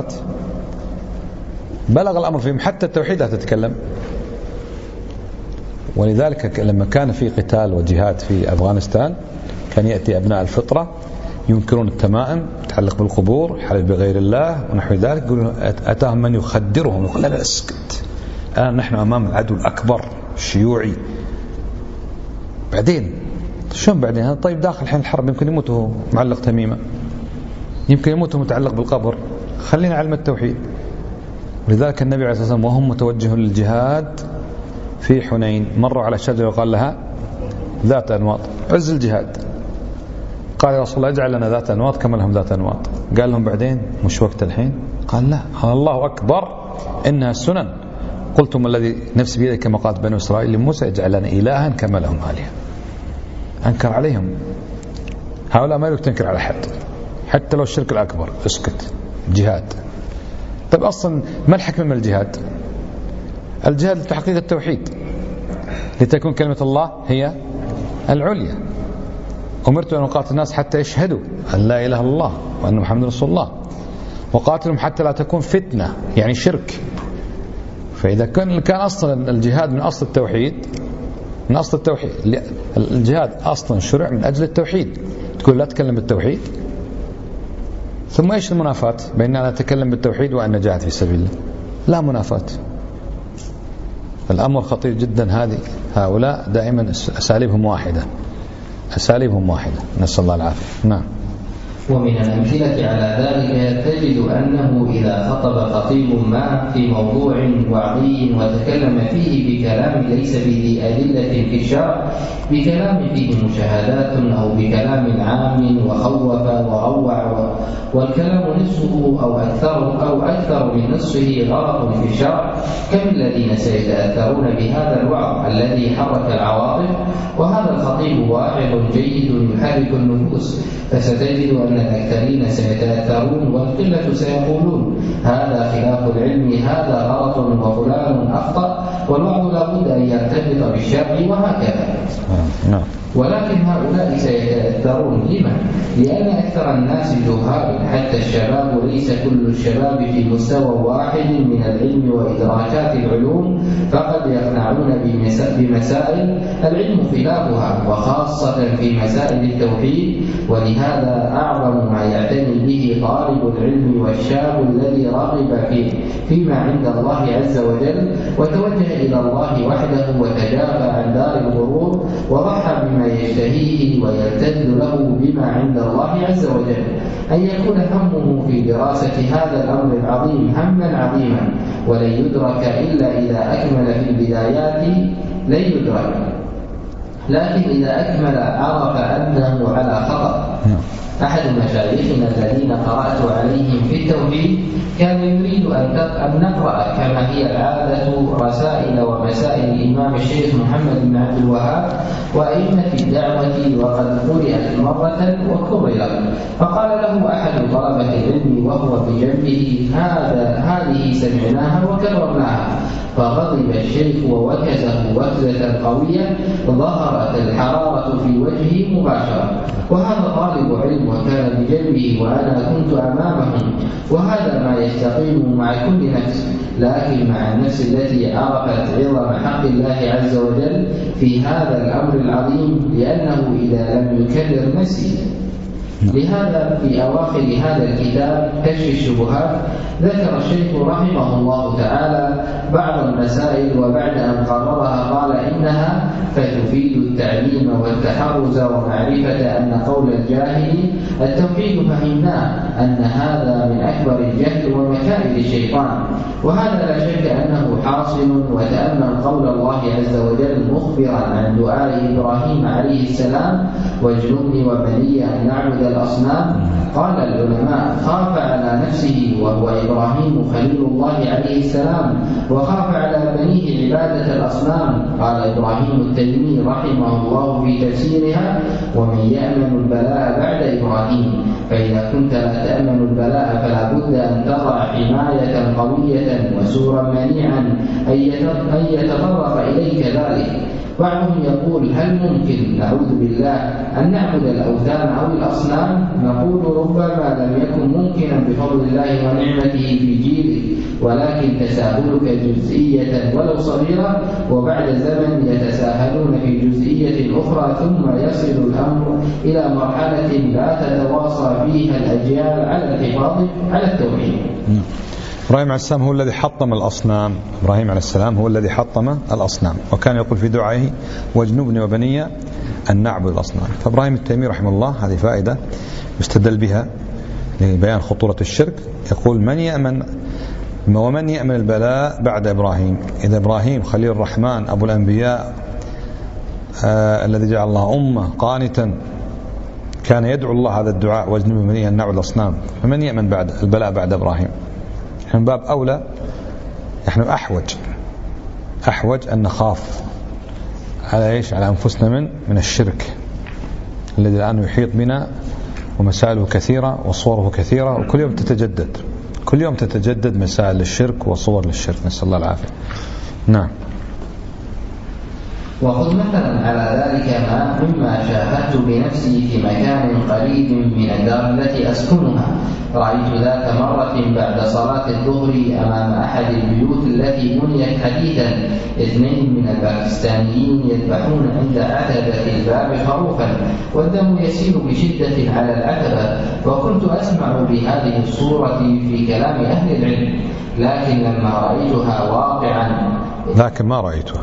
A: بلغ الأمر فيهم حتى التوحيد تتكلم. ولذلك لما كان في قتال وجهاد في أفغانستان كان يأتي أبناء الفطرة ينكرون التمائم تعلق بالقبور، حلف بغير الله ونحو ذلك، يقولون أتاهم من يخدرهم، يقول لا اسكت الآن نحن أمام العدو الأكبر الشيوعي. بعدين شلون بعدين؟ هذا طيب داخل الحين الحرب يمكن يموت وهو معلق تميمة، يمكن يموت متعلق بالقبر، خلينا علم التوحيد. ولذلك النبي عليه الصلاة والسلام وهم متوجهون للجهاد في حنين مروا على شجرة وقال لها ذات أنواط عز الجهاد، قال يا رسول الله اجعل لنا ذات أنواط كما لهم ذات أنواط. قال لهم بعدين مش وقت الحين. قال لا، الله أكبر إنها السنن. قلتم الذي نفس بيده كما قالت بنو إسرائيل لموسى اجعل لنا إلها كما لهم آلهة. أنكر عليهم. هؤلاء ما يمكن تنكر على حد حتى لو الشرك الأكبر، اسكت. جهاد. طيب أصلا ما الحكمة من الجهاد؟ الجهاد لتحقيق التوحيد، لتكون كلمة الله هي العليا. أمرت أن أقاتل الناس حتى يشهدوا أن لا إله إلا الله وأن محمد رسول الله، وقاتلهم حتى لا تكون فتنة يعني شرك. فإذا كان كان أصلا الجهاد من أصل التوحيد، من أصل التوحيد الجهاد أصلا شرع من أجل التوحيد، تقول لا تكلم بالتوحيد، ثم إيش المنافاة بين أن نتكلم بالتوحيد وأن نجاهد في سبيل الله؟ لا منافاة. الأمر خطير جدا. هذه هؤلاء دائما أساليبهم واحدة، أساليبهم واحدة، نسأل الله العافية. نعم.
B: ومن الأمثلة على ذلك تجد أنه إذا خطب خطيب ما في موضوع وعظي وتكلم فيه بكلام ليس به أدلة في الشرع، بكلام فيه مشاهدات أو بكلام عام وخوف وروع، والكلام نصفه أو أكثر أو أكثر من نصفه غلط في الشرع، كم الذين سيتأثرون بهذا الوعظ الذي حرك العواطف، وهذا الخطيب واعظ جيد يحرك النفوس، فستجد أن الأكثرين سيتأثرون والقلة سيقولون هذا خلاف العلم، هذا غلط وفلان أخطأ، والوعظ لابد أن يرتبط بالشرع، وهكذا.
A: نعم.
B: ولكن هؤلاء سيتأثرون. لما؟ لأن أكثر الناس جهال، حتى الشباب ليس كل الشباب في مستوى واحد من العلم وإدراكات العلوم، فقد يقنعون بمسائل العلم خلافها، وخاصة في مسائل التوحيد. ولهذا أعظم ما يعتني به طالب العلم والشاب الذي رغب فيه فيما عند الله عز وجل، وتوجه إلى الله وحده وتجافى عن دار الغرور، وضحى بما يشتهيه ويلتذ له بما عند الله عز وجل، أن يكون همه في دراسة هذا الأمر العظيم هما عظيما، ولن يدرك إلا إذا أكمل في البدايات، لن يدرك، لكن إذا أكمل عرف أنه على خطأ. أحد مشايخنا الذين قرأت عليهم في التوحيد كان يريد أن نقرأ كما هي العادة رسائل ومسائل الإمام الشيخ محمد بن عبد الوهاب وأئمة الدعوة، وقد قرأت مرة وكررت، فقال له أحد طلبة العلم وهو بجنبه هذا هذه سمعناها وكررناها، فغضب الشيخ ووكزه وكزة قوية ظهرت الحرارة في وجهه مباشرة، وهذا طالب علم وكان بجنبه وأنا كنت أمامهم، وهذا ما يستقيم مع كل نفس، لكن مع النفس التي عرفت عظم حق الله عز وجل في هذا الأمر العظيم، لأنه إذا لم يكرر نسي. لهذا في أواخر هذا الكتاب كشف الشبهات ذكر الشيخ رحمه الله تعالى بعض المسائل، وبعد أن قررها قال إنها فتفيد التعليم والتحرز ومعرفة أن قول الجاهل التوحيد فهمناه أن هذا من أكبر الجهل ومكائد الشيطان، وهذا لا شك أنه حاصل. وتأمل قول الله عز وجل مخبرا عن دعاء إبراهيم عليه السلام واجنبني وبني أن نعبد الأصنام. قال العلماء خاف على نفسه وهو إبراهيم خليل الله عليه السلام، وخاف على بنيه عبادة الأصنام. قال إبراهيم التيمي رحمه الله في تفسيرها ومن يأمن البلاء بعد إبراهيم، فإذا كنت لا تأمن البلاء فلا بد أن تضع حماية قوية وسورا منيعا أن يتطرق إليك ذلك. بعضهم يقول هل ممكن نعوذ بالله أن نعبد الأوثان أو الأصنام؟ نقول ربما لم يكن ممكنا بفضل الله ونعمته في جيلك، ولكن تساهلك جزئية ولو صغيرة، وبعد زمن يتساهلون في جزئية أخرى، ثم يصل الأمر إلى مرحلة لا تتواصى فيها الأجيال على الحفاظ على التوحيد.
A: إبراهيم عليه السلام هو الذي حطم الأصنام. إبراهيم عليه السلام هو الذي حطم الأصنام، وكان يقول في دعائه واجنبني وبني أن نعبد الأصنام. فإبراهيم التيمي رحمه الله، هذه فائدة يستدل بها لبيان خطورة الشرك، يقول من يأمن ومن يأمن البلاء بعد إبراهيم؟ إذا إبراهيم خليل الرحمن أبو الأنبياء آه الذي جعل الله أمة قانتا كان يدعو الله هذا الدعاء واجنبني أن نعبد الأصنام، فمن يأمن بعد البلاء بعد إبراهيم؟ نحن باب أولى، نحن أحوج أحوج أن نخاف على إيش؟ على أنفسنا من من الشرك الذي الآن يحيط بنا، ومسائله كثيرة وصوره كثيرة، وكل يوم تتجدد كل يوم تتجدد مسائل الشرك وصور للشرك، نسأل الله العافية. نعم.
B: وخذ مثلا على ذلك ما مما شاهدت بنفسي في مكان قريب من الدار التي أسكنها. رأيت ذات مرة بعد صلاة الظهر أمام أحد البيوت التي بنيت حديثا اثنين من الباكستانيين يذبحون عند عتبة الباب خروفا، والدم يسيل بشدة على العتبة، وكنت أسمع بهذه الصورة في كلام أهل العلم، لكن لما رأيتها واقعا
A: لكن ما رأيتها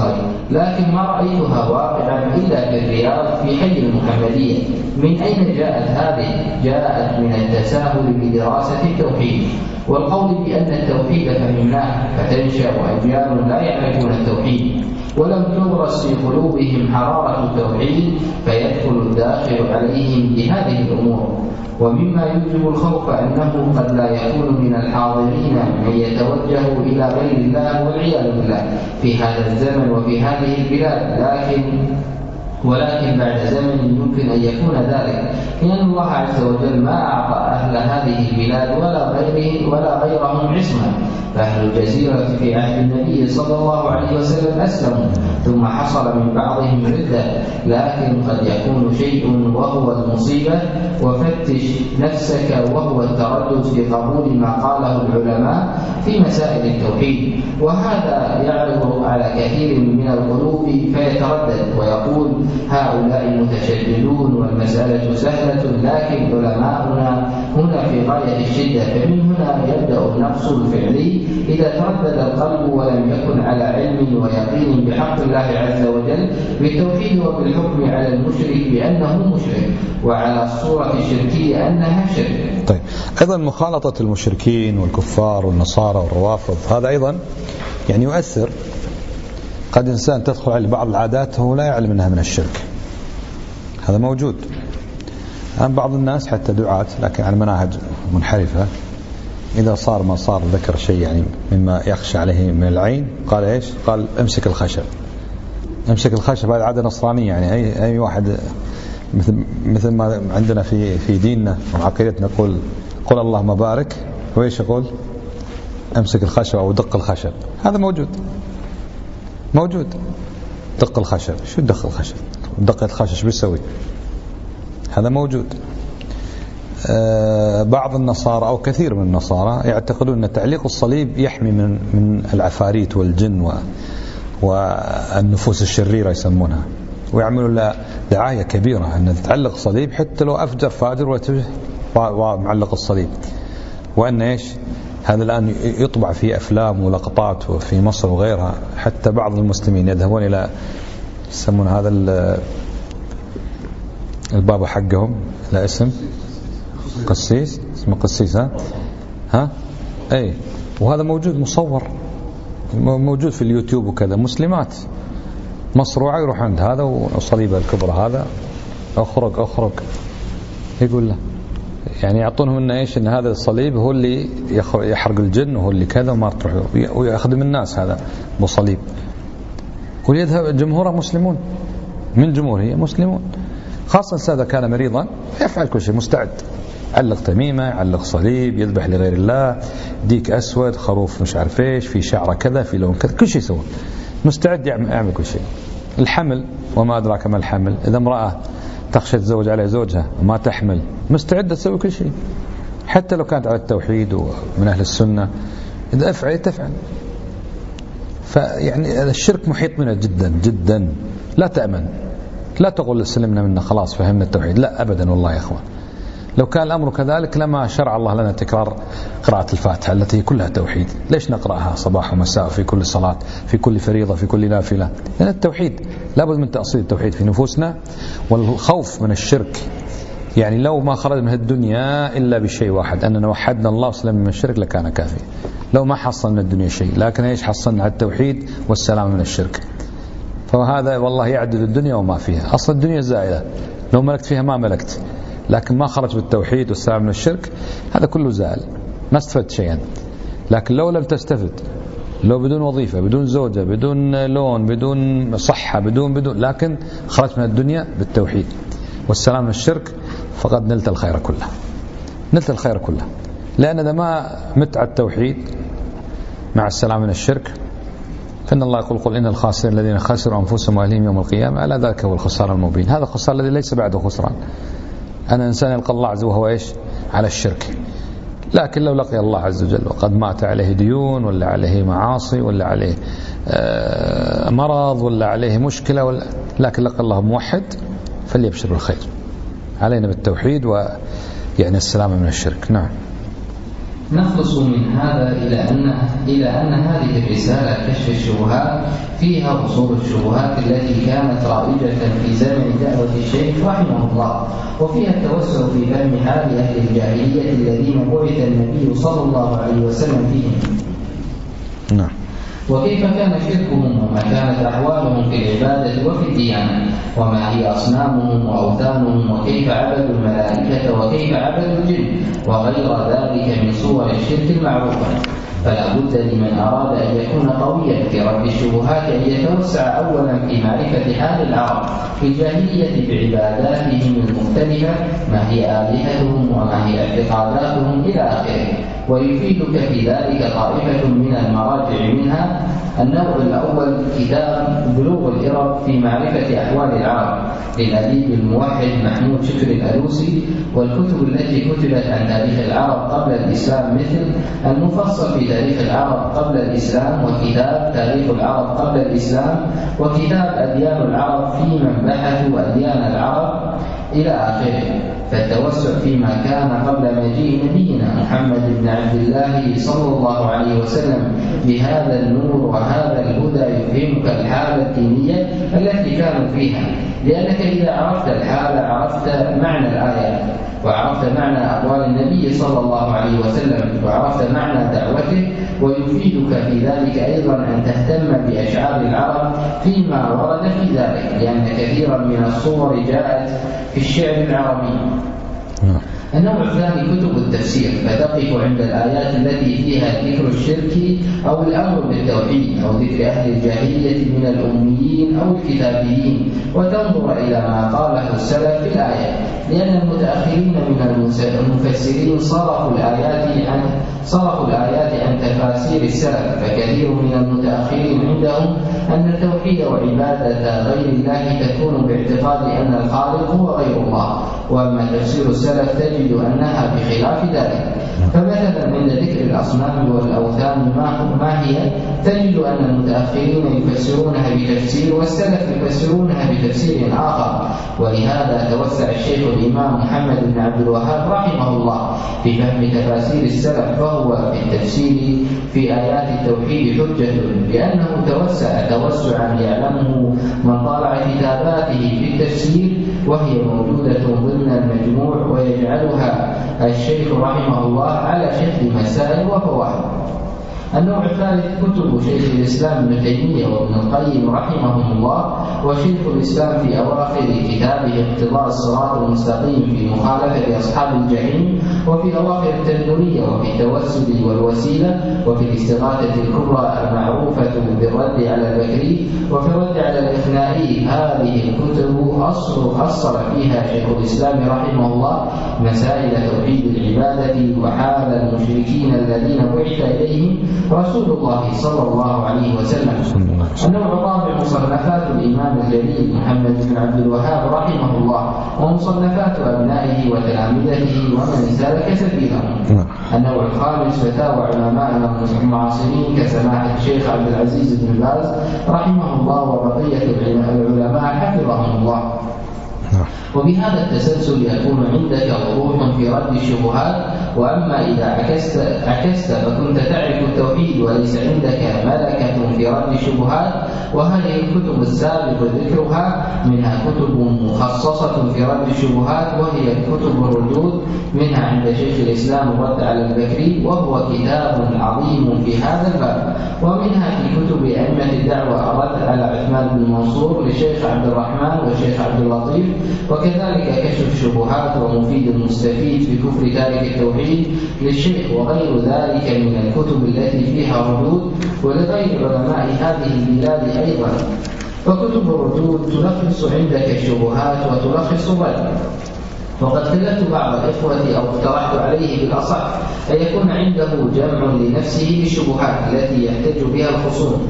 B: لكن ما رأيتها واقعا إلا في الرياض في حي المحمدية. من أين جاءت هذه؟ جاءت من التساهل بدراسة التوحيد والقول بأن التوحيد فهمناه، فتنشأ أجيال لا يعرفون التوحيد ولم تغرس في قلوبهم حرارة التوحيد، فيدخل الداخل عليهم بهذه الأمور. ومما يوجب الخوف أنه قد لا يكون من الحاضرين من يتوجه إلى غير الله والعياذ بالله في هذا الزمن وفي هذه البلاد، لكن ولكن بعد زمن يمكن أن يكون ذلك، لأن الله عز وجل ما أعطى أهل هذه البلاد ولا غيرهم ولا غيرهم عصمة. فأهل الجزيرة في عهد النبي صلى الله عليه وسلم أسلموا، ثم حصل من بعضهم ردة، لكن قد يكون شيء وهو المصيبة. وفتش نفسك وهو التردد في قبول ما قاله العلماء في مسائل التوحيد، وهذا يعرض على كثير من القلوب فيتردد ويقول هؤلاء متشددون والمسألة سهلة، لكن علماؤنا هنا في غاية الشدة. فمن هنا يبدأ النقص الفعلي إذا تردد القلب ولم يكن على علم ويقين بحق الله عز وجل بالتوحيد وبالحكم على المشرك بأنه مشرك وعلى الصورة الشركية أنها شرك.
A: طيب، أيضا مخالطة المشركين والكفار والنصارى والروافض هذا أيضا يعني يؤثر. قد إنسان تدخل على بعض العادات هو لا يعلم أنها من الشرك، هذا موجود. الآن بعض الناس حتى دعاة لكن على مناهج منحرفة، إذا صار ما صار ذكر شيء يعني مما يخشى عليه من العين قال إيش؟ قال امسك الخشب. امسك الخشب هذه عادة نصرانية، يعني أي أي واحد مثل مثل ما عندنا في في ديننا وعقيدتنا نقول قل اللهم بارك، وإيش يقول؟ امسك الخشب أو دق الخشب. هذا موجود موجود دق الخشب. شو دق الخشب؟ دق الخشب شو بيسوي؟ هذا موجود. آه بعض النصارى أو كثير من النصارى يعتقدون أن تعليق الصليب يحمي من من العفاريت والجن والنفوس الشريرة يسمونها، ويعملوا له دعاية كبيرة أن تتعلق صليب حتى لو أفجر فاجر ومعلق الصليب. وأن إيش هذا الآن يطبع في أفلام ولقطات وفي مصر وغيرها، حتى بعض المسلمين يذهبون إلى يسمون هذا البابا حقهم لا اسم قسيس، اسمه قسيس ها ها أي، وهذا موجود مصور موجود في اليوتيوب وكذا، مسلمات مصروعة يروح عند هذا وصليب الكبرى هذا أخرج أخرج يقول له يعني يعطونهم إن إيش إن هذا الصليب هو اللي يحرق الجن وهو اللي كذا وما تروح ويخدم الناس هذا بصليب. ويذهب جمهوره مسلمون، من جمهوره مسلمون، خاصة إذا كان مريضا يفعل كل شيء، مستعد علق تميمة، علق صليب، يذبح لغير الله، ديك أسود، خروف مش عارف إيش، في شعره كذا، في لون كذا، كل شيء يسوي، مستعد يعمل كل شيء. الحمل وما أدراك ما الحمل، إذا امرأة تخشى تزوج على زوجها وما تحمل مستعدة تسوي كل شيء، حتى لو كانت على التوحيد ومن أهل السنة، إذا أفعل تفعل. فيعني الشرك محيط منه جدا جدا، لا تأمن، لا تقول سلمنا منه خلاص فهمنا التوحيد، لا أبدا والله يا أخوان. لو كان الأمر كذلك لما شرع الله لنا تكرار قراءة الفاتحة التي كلها توحيد. ليش نقرأها صباح ومساء في كل صلاة في كل فريضة في كل نافلة؟ لأن التوحيد لابد من تأصيل التوحيد في نفوسنا والخوف من الشرك. يعني لو ما خرج من الدنيا إلا بشيء واحد، أننا وحدنا الله وسلمنا من الشرك لكان كافي. لو ما حصلنا من الدنيا شيء، لكن إيش حصلنا على التوحيد والسلام من الشرك. فهذا والله يعدل الدنيا وما فيها. أصل الدنيا زائلة، لو ملكت فيها ما ملكت، لكن ما خرج بالتوحيد والسلام من الشرك، هذا كله زال، ما استفدت شيئا. لكن لو لم تستفد، لو بدون وظيفة، بدون زوجة، بدون لون، بدون صحة، بدون بدون لكن خرجت من الدنيا بالتوحيد والسلام من الشرك، فقد نلت الخير كله، نلت الخير كله. لأن إذا ما مت على التوحيد مع السلام من الشرك، فإن الله يقول قل إن الخاسرين الذين خسروا أنفسهم وأهليهم يوم القيامة ألا ذلك هو الخسران المبين. هذا الخسران الذي ليس بعده خسران، أن الإنسان يلقى الله عز وجل وهو إيش؟ على الشرك. لكن لو لقي الله عز وجل وقد مات عليه ديون، ولا عليه معاصي، ولا عليه مرض، ولا عليه مشكلة، ولا لكن لقى الله موحد، فليبشر بالخير. علينا بالتوحيد ويعني السلامة من الشرك. نعم.
B: نخلص من هذا إلى أن إلى أن هذه الرسالة كشف الشبهات فيها أصول الشبهات التي كانت رائجة في زمن دعوة الشيخ رحمه الله، وفيها التوسع في فهم حال أهل الجاهلية الذين بعث النبي صلى الله عليه وسلم فيهم.
A: نعم.
B: وكيف كان شركهم، وما كانت أحوالهم في العبادة وفي الديانة، وما هي أصنامهم وأوثانهم، وكيف عبدوا الملائكة وكيف عبدوا الجن، وغير ذلك من صور الشرك المعروفة. فلا بد لمن أراد أن يكون قويا في رد الشبهات أن يتوسع أولا في معرفة حال العرب في الجاهلية بعباداتهم المختلفة، ما هي آلهتهم وما هي اعتقاداتهم إلى آخره. ويفيدك في ذلك طائفة من المراجع منها: النوع الأول كتاب بلوغ الإرب في معرفة أحوال العرب للأديب الموحد محمود شكر الألوسي، والكتب التي كتبت عن تاريخ العرب قبل الإسلام مثل المفصل في تاريخ العرب قبل الإسلام، وكتاب تاريخ العرب قبل الإسلام، وكتاب أديان العرب في من بحثوا أديان العرب إلى آخره. فالتوسع فيما كان قبل مجيء نبينا محمد بن عبد الله صلى الله عليه وسلم بهذا النور وهذا الهدى يفهمك الحالة الدينية التي كانوا فيها، لأنك إذا عرفت الحالة عرفت معنى الآيات، وعرفت معنى أقوال النبي صلى الله عليه وسلم، وعرفت معنى دعوته. ويفيدك في ذلك أيضا أن تهتم بأشعار العرب فيما ورد في ذلك، لأن كثيرا من الصور جاءت في الشعر العربي. النوع الثاني كتب التفسير، فتقف عند الآيات التي فيها ذكر الشرك أو الأمر بالتوحيد أو ذكر أهل الجاهلية من الأميين أو الكتابيين، وتنظر إلى ما قاله السلف في الآية، لأن المتأخرين من المفسرين صرفوا الآيات عن صرفوا الآيات عن تفاسير السلف. فكثير من المتأخرين عندهم أن التوحيد وعبادة غير الله تكون باعتقاد أن الخالق هو غير الله، وأما تفسير السلف تجد أنها بخلاف ذلك. فمثلا عند ذكر الأصنام والأوثان ما هي، تجد أن المتأخرين يفسرونها بتفسير والسلف يفسرونها بتفسير آخر. ولهذا توسع الشيخ الإمام محمد بن عبد الوهاب رحمه الله في فهم تفاسير السلف، فهو في التفسير في آيات التوحيد حجة، لأنه توسع توسعا يعلمه من طالع كتاباته في التفسير، وهي موجودة ضمن المجموع، ويجعلها الشيخ رحمه الله على شكل مسائل وفوائد. النوع الثالث كتب شيخ الإسلام ابن تيمية وابن القيم رحمهم الله، وشيخ الإسلام في أواخر كتابه اقتضاء الصراط المستقيم في مخالفة أصحاب الجحيم، وفي أواخر التدمرية، وفي التوسل والوسيلة، وفي الاستغاثة الكبرى المعروفة بالرد على البكري، وفي الرد على الإخنائي. هذه الكتب أصل أصل فيها شيخ الإسلام رحمه الله مسائل توحيد العبادة وحال المشركين الذين بعث إليهم رسول الله صلى الله عليه وسلم. النوع الرابع مصنفات الإمام الجليل محمد بن عبد الوهاب رحمه الله، ومصنفات أبنائه وتلامذته ومن سلك سبيلهم. النوع الخامس فتاوى علماء المعاصرين كسماحة الشيخ عبد العزيز بن باز رحمه الله وبقية العلماء حفظهم الله. وبهذا التسلسل يكون عندك وضوح في رد الشبهات. وأما إذا عكست, عكست فكنت تعرف التوحيد وليس عندك ملكة في رد الشبهات الشبهات، وهذه الكتب السابق ذكرها منها كتب مخصصة في رد الشبهات وهي كتب الردود، منها عند شيخ الإسلام الرد على البكري وهو كتاب عظيم في هذا الباب، ومنها في كتب أئمة الدعوة الرد على عثمان بن منصور للشيخ عبد الرحمن والشيخ عبد اللطيف، وكذلك كشف الشبهات ومفيد المستفيد في كفر تارك التوحيد للشيخ، وغير ذلك من الكتب التي فيها ردود، ولغير علماء هذه البلاد أيضا. فكتب الردود تلخص عندك الشبهات وتلخص الرد. وقد كلفت بعض الإخوة أو اقترحت عليه بالأصح أن يكون عنده جمع لنفسه بالشبهات التي يحتج بها الخصوم،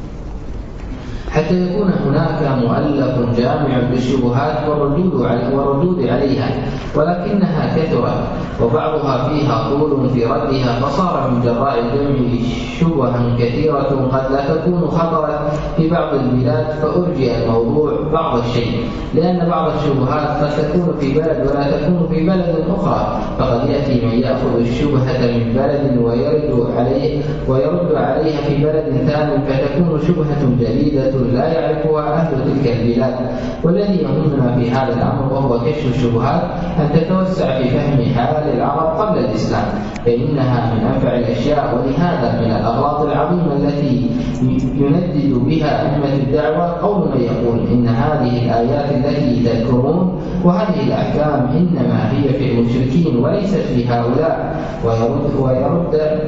B: حتى يكون هناك مؤلف جامع للشبهات والردود عليها، ولكنها كثرت وبعضها فيها طول في ردها، فصار من جراء الجمع شبها كثيرة قد لا تكون خطرت في بعض البلاد، فأرجئ الموضوع بعض الشيء، لأن بعض الشبهات قد تكون في بلد ولا تكون في بلد أخرى، فقد يأتي من يأخذ الشبهة من بلد ويرد عليه ويرد عليها في بلد ثاني، فتكون شبهة جديدة لا يعرفها أهل تلك البلاد. والذي يهمنا في هذا الأمر وهو كشف الشبهات أن تتوسع في فهم حال العرب قبل الإسلام، فإنها من أنفع الأشياء، ولهذا من الأغراض العظيمة التي يندد بها أئمة الدعوة قول من يقول إن هذه الآيات التي تذكرون وهذه الأحكام إنما هي في المشركين وليست في هؤلاء، ويرد ويرد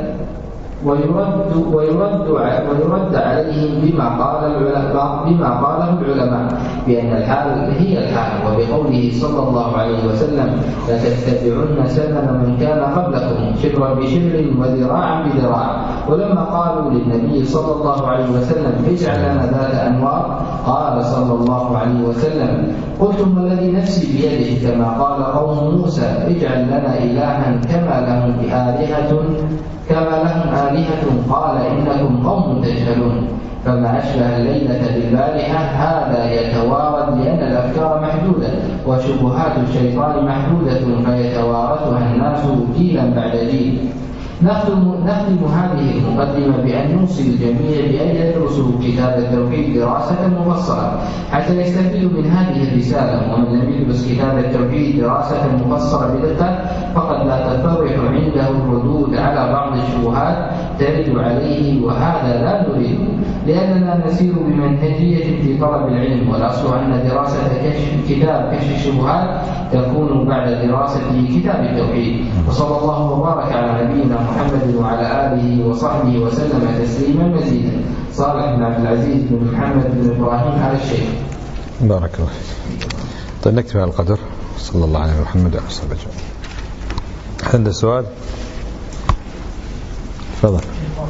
B: ويرد ويرد ويرد عليهم بما قال العلماء بما قاله العلماء بأن الحال هي الحال، وبقوله صلى الله عليه وسلم لتتبعن سنن من كان قبلكم شبرا بشبر وذراعا بذراع. ولما قالوا للنبي صلى الله عليه وسلم اجعل لنا ذات أنوار قال صلى الله عليه وسلم قلتم الذي نفسي بيده كما قال قوم موسى اجعل لنا إلها كما لهم آلهة كما لهم آلهة قال إنكم قوم تجهلون. فما أشبه الليلة بالبارحة هذا يتوارد لأن الأفكار محدودة وشبهات الشيطان محدودة فيتوارثها الناس جيلا بعد جيل. نختم, نختم هذه المقدمة بأن نوصي الجميع بأن يدرسوا كتاب التوحيد دراسة مفصلة حتى يستفيدوا من هذه الرسالة، ومن لم يدرس كتاب التوحيد دراسة مفصلة بدقة فقد لا تتضح عنده الردود على بعض الشبهات ترد عليه، وهذا لا نريد، لأننا نسير بمنهجية في طلب العلم، والأصل أن دراسة كشف كتاب كشف الشبهات تكون بعد دراسة كتاب التوحيد. وصلى الله وبارك على نبينا محمد وعلى آله وصحبه وسلم تسليما مزيدا. صالح بن عبد العزيز بن محمد بن إبراهيم على الشيخ.
A: بارك الله فيك. طيب نكتب على القدر. صلى الله عليه محمد وعلى آله وصحبه. عندك سؤال؟ تفضل.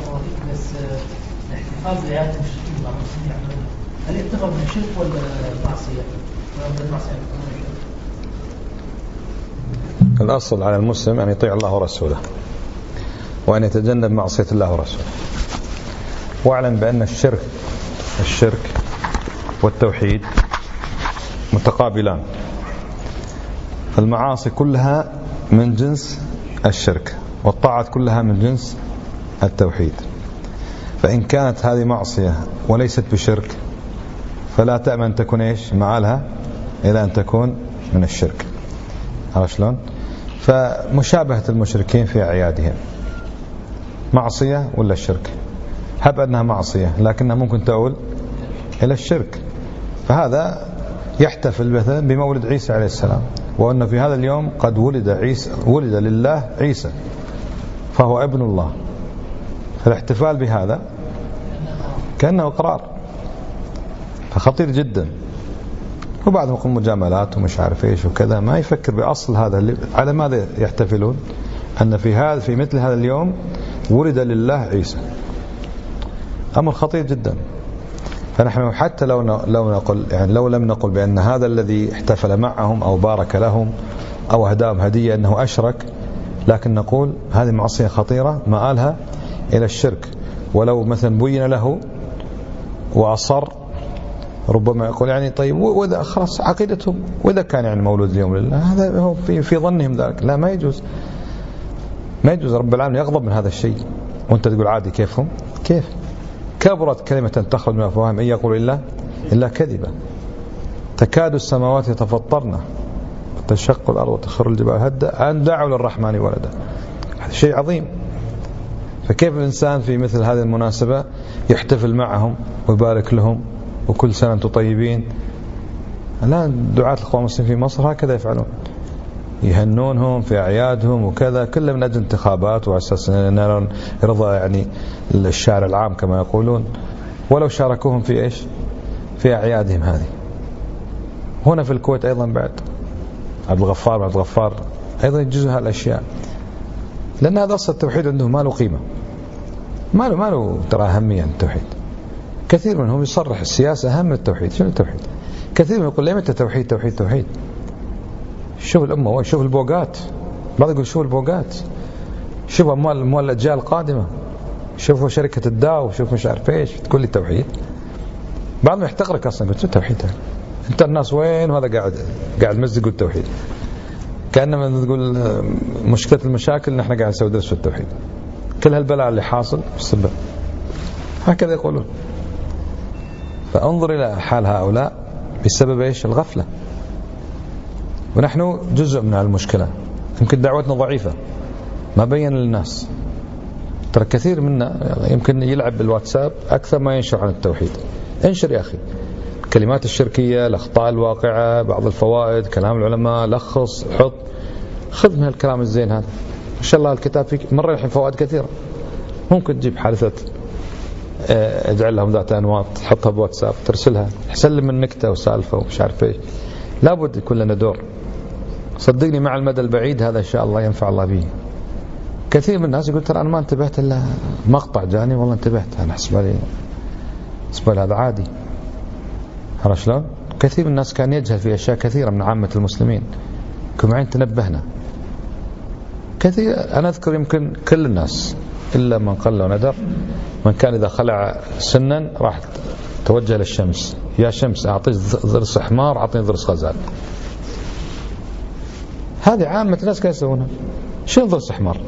C: الاحتفال بآيات المشركين مع المسلمين يعملون هل يعتبر من الشرك ولا معصية؟ ولا المعصية؟
A: الأصل على المسلم أن يطيع الله ورسوله وأن يتجنب معصية الله ورسوله. واعلم بأن الشرك الشرك والتوحيد متقابلان، المعاصي كلها من جنس الشرك والطاعات كلها من جنس التوحيد، فإن كانت هذه معصية وليست بشرك فلا تأمن تكون إيش معالها إلى أن تكون من الشرك. عرفت شلون؟ فمشابهة المشركين في أعيادهم معصية ولا الشرك؟ هب أنها معصية لكنها ممكن تؤول إلى الشرك، فهذا يحتفل مثلا بمولد عيسى عليه السلام، وأن في هذا اليوم قد ولد عيسى ولد لله عيسى فهو ابن الله، فالاحتفال بهذا كأنه إقرار، فخطير جدا. وبعضهم يقول مجاملات ومش عارف ايش وكذا، ما يفكر بأصل هذا اللي على ماذا يحتفلون، أن في هذا في مثل هذا اليوم ولد لله عيسى، أمر خطير جدا. فنحن حتى لو لو نقول يعني لو لم نقل بأن هذا الذي احتفل معهم أو بارك لهم أو هداهم هدية أنه أشرك، لكن نقول هذه معصية خطيرة مآلها إلى الشرك. ولو مثلا بين له وأصر ربما يقول يعني طيب وإذا خلاص عقيدتهم وإذا كان يعني مولود اليوم لله، هذا هو في في ظنهم ذلك، لا ما يجوز ما يجوز. رب العالمين يغضب من هذا الشيء، وأنت تقول عادي كيفهم كيف كبرت كلمة تخرج من أفواههم إن يقول إلا إلا كذبا. تكاد السماوات يتفطرن تشق الأرض وتخر الجبال هدا أن دعوا للرحمن ولدا. هذا شيء عظيم. فكيف الإنسان في مثل هذه المناسبة يحتفل معهم ويبارك لهم وكل سنة أنتم طيبين؟ الآن دعاة الإخوان المسلمين في مصر هكذا يفعلون، يهنونهم في أعيادهم وكذا، كله من أجل انتخابات وأساس أن يرضى يعني الشارع العام كما يقولون، ولو شاركوهم في إيش؟ في أعيادهم هذه. هنا في الكويت أيضا بعد عبد الغفار عبد الغفار أيضا يجوز هالأشياء، لأن هذا أصل التوحيد عندهم ما له قيمة، ما له ما له ترى أهمية التوحيد. كثير منهم يصرح السياسة أهم من التوحيد. شنو التوحيد؟ كثير منهم يقول ليه متى توحيد توحيد توحيد؟ شوف الأمة، شوف البوقات، بعض يقول شوف البوقات، شوف أموال أموال الأجيال القادمة، شوفوا شركة الداو، شوف مش عارف إيش، تقول لي توحيد؟ بعض ما يحتقرك أصلا، قلت توحيد أنت الناس وين؟ وهذا قاعد قاعد مزق التوحيد، كأنما تقول مشكلة المشاكل نحن قاعد نسوي درس في التوحيد، كل هالبلاء اللي حاصل السبب هكذا يقولون. فانظر إلى حال هؤلاء بسبب إيش؟ الغفلة. ونحن جزء من المشكلة، يمكن دعوتنا ضعيفة ما بين للناس. ترى كثير منا يمكن يلعب بالواتساب أكثر ما ينشر عن التوحيد. انشر يا أخي الكلمات الشركية، الأخطاء الواقعة، بعض الفوائد، كلام العلماء، لخص، حط، خذ من الكلام الزين هذا. إن شاء الله الكتاب فيه مرة الحين فوائد كثيرة. ممكن تجيب حادثة اجعل لهم ذات أنواط، تحطها بواتساب، ترسلها، سلم من نكتة وسالفة ومش عارف ايش. لابد يكون لنا دور، صدقني مع المدى البعيد هذا إن شاء الله ينفع الله به. كثير من الناس يقول ترى أنا ما انتبهت إلا مقطع جاني، والله انتبهت أنا حسب لي حسب لي هذا عادي. عرفت شلون؟ كثير من الناس كان يجهل في أشياء كثيرة من عامة المسلمين، كمعين تنبهنا كثير. أنا أذكر يمكن كل الناس إلا من قل وندر، من كان إذا خلع سنا راح توجه للشمس، يا شمس أعطيه ضرس حمار أعطيه ضرس غزال. هذه عامة الناس كانوا يسوونها. شنو ضرس حمار؟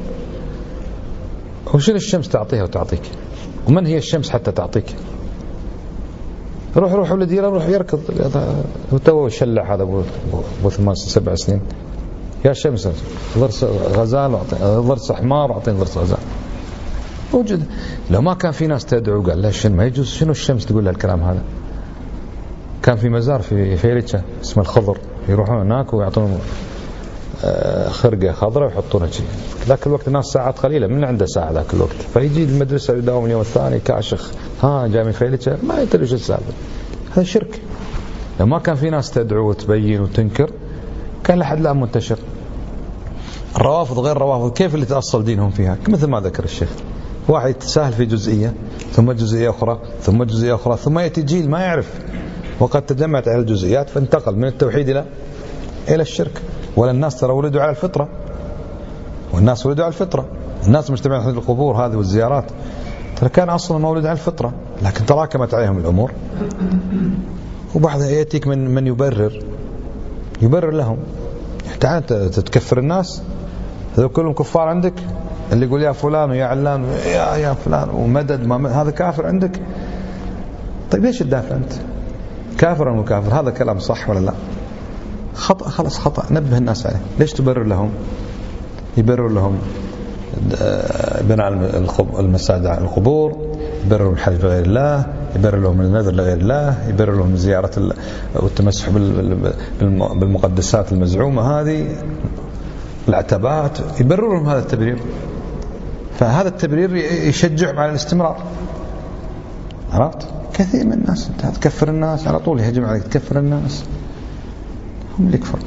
A: وشنو الشمس تعطيها وتعطيك؟ ومن هي الشمس حتى تعطيك؟ روح روح ولدي روح يركض، وتو يشلع هذا ابو ثمان سبع سنين، يا شمس ضرس غزال ضرس حمار اعطيني ضرس غزال. موجود. لو ما كان في ناس تدعو قال لا شنو ما يجوز، شنو الشمس تقول له الكلام هذا؟ كان في مزار في فيريتشا اسمه الخضر، يروحون هناك ويعطون خرقة خضراء ويحطونها شيء. ذاك الوقت الناس ساعات قليلة، من عنده ساعة ذاك الوقت، فيجي المدرسة يداوم اليوم الثاني كاشخ، ها جاي من فيلتشا، ما يدري ايش السالفة. هذا شرك. لو ما كان في ناس تدعو وتبين وتنكر كان لحد الآن منتشر. الروافض غير الروافض كيف اللي تأصل دينهم فيها؟ مثل ما ذكر الشيخ، واحد يتساهل في جزئية ثم جزئية أخرى ثم جزئية أخرى، ثم يأتي جيل ما يعرف وقد تجمعت على الجزئيات فانتقل من التوحيد إلى إلى الشرك. ولا الناس ترى ولدوا على الفطرة، والناس ولدوا على الفطرة. الناس مجتمعين عند القبور هذه والزيارات، ترى كان أصلا مولود على الفطرة، لكن تراكمت عليهم الأمور. وبعدها يأتيك من من يبرر يبرر لهم. تعال تتكفر الناس، هذول كلهم كفار عندك، اللي يقول يا فلان ويا علان ويا يا فلان ومدد ما هذا كافر عندك. طيب ليش تدافع أنت؟ كافر أو مكافر؟ هذا كلام صح ولا لا؟ خطأ، خلاص خطأ، نبه الناس عليه. ليش تبرر لهم؟ يبرر لهم بناء المساجد على القبور، يبرر لهم الحج بغير الله، يبرر لهم النذر لغير الله، يبرر لهم زيارة والتمسح بالمقدسات المزعومة هذه، العتبات، يبرر لهم هذا التبرير. فهذا التبرير يشجعهم على الاستمرار. عرفت؟ كثير من الناس انت تكفر الناس على طول، يهجم عليك تكفر الناس، هم اللي يكفر.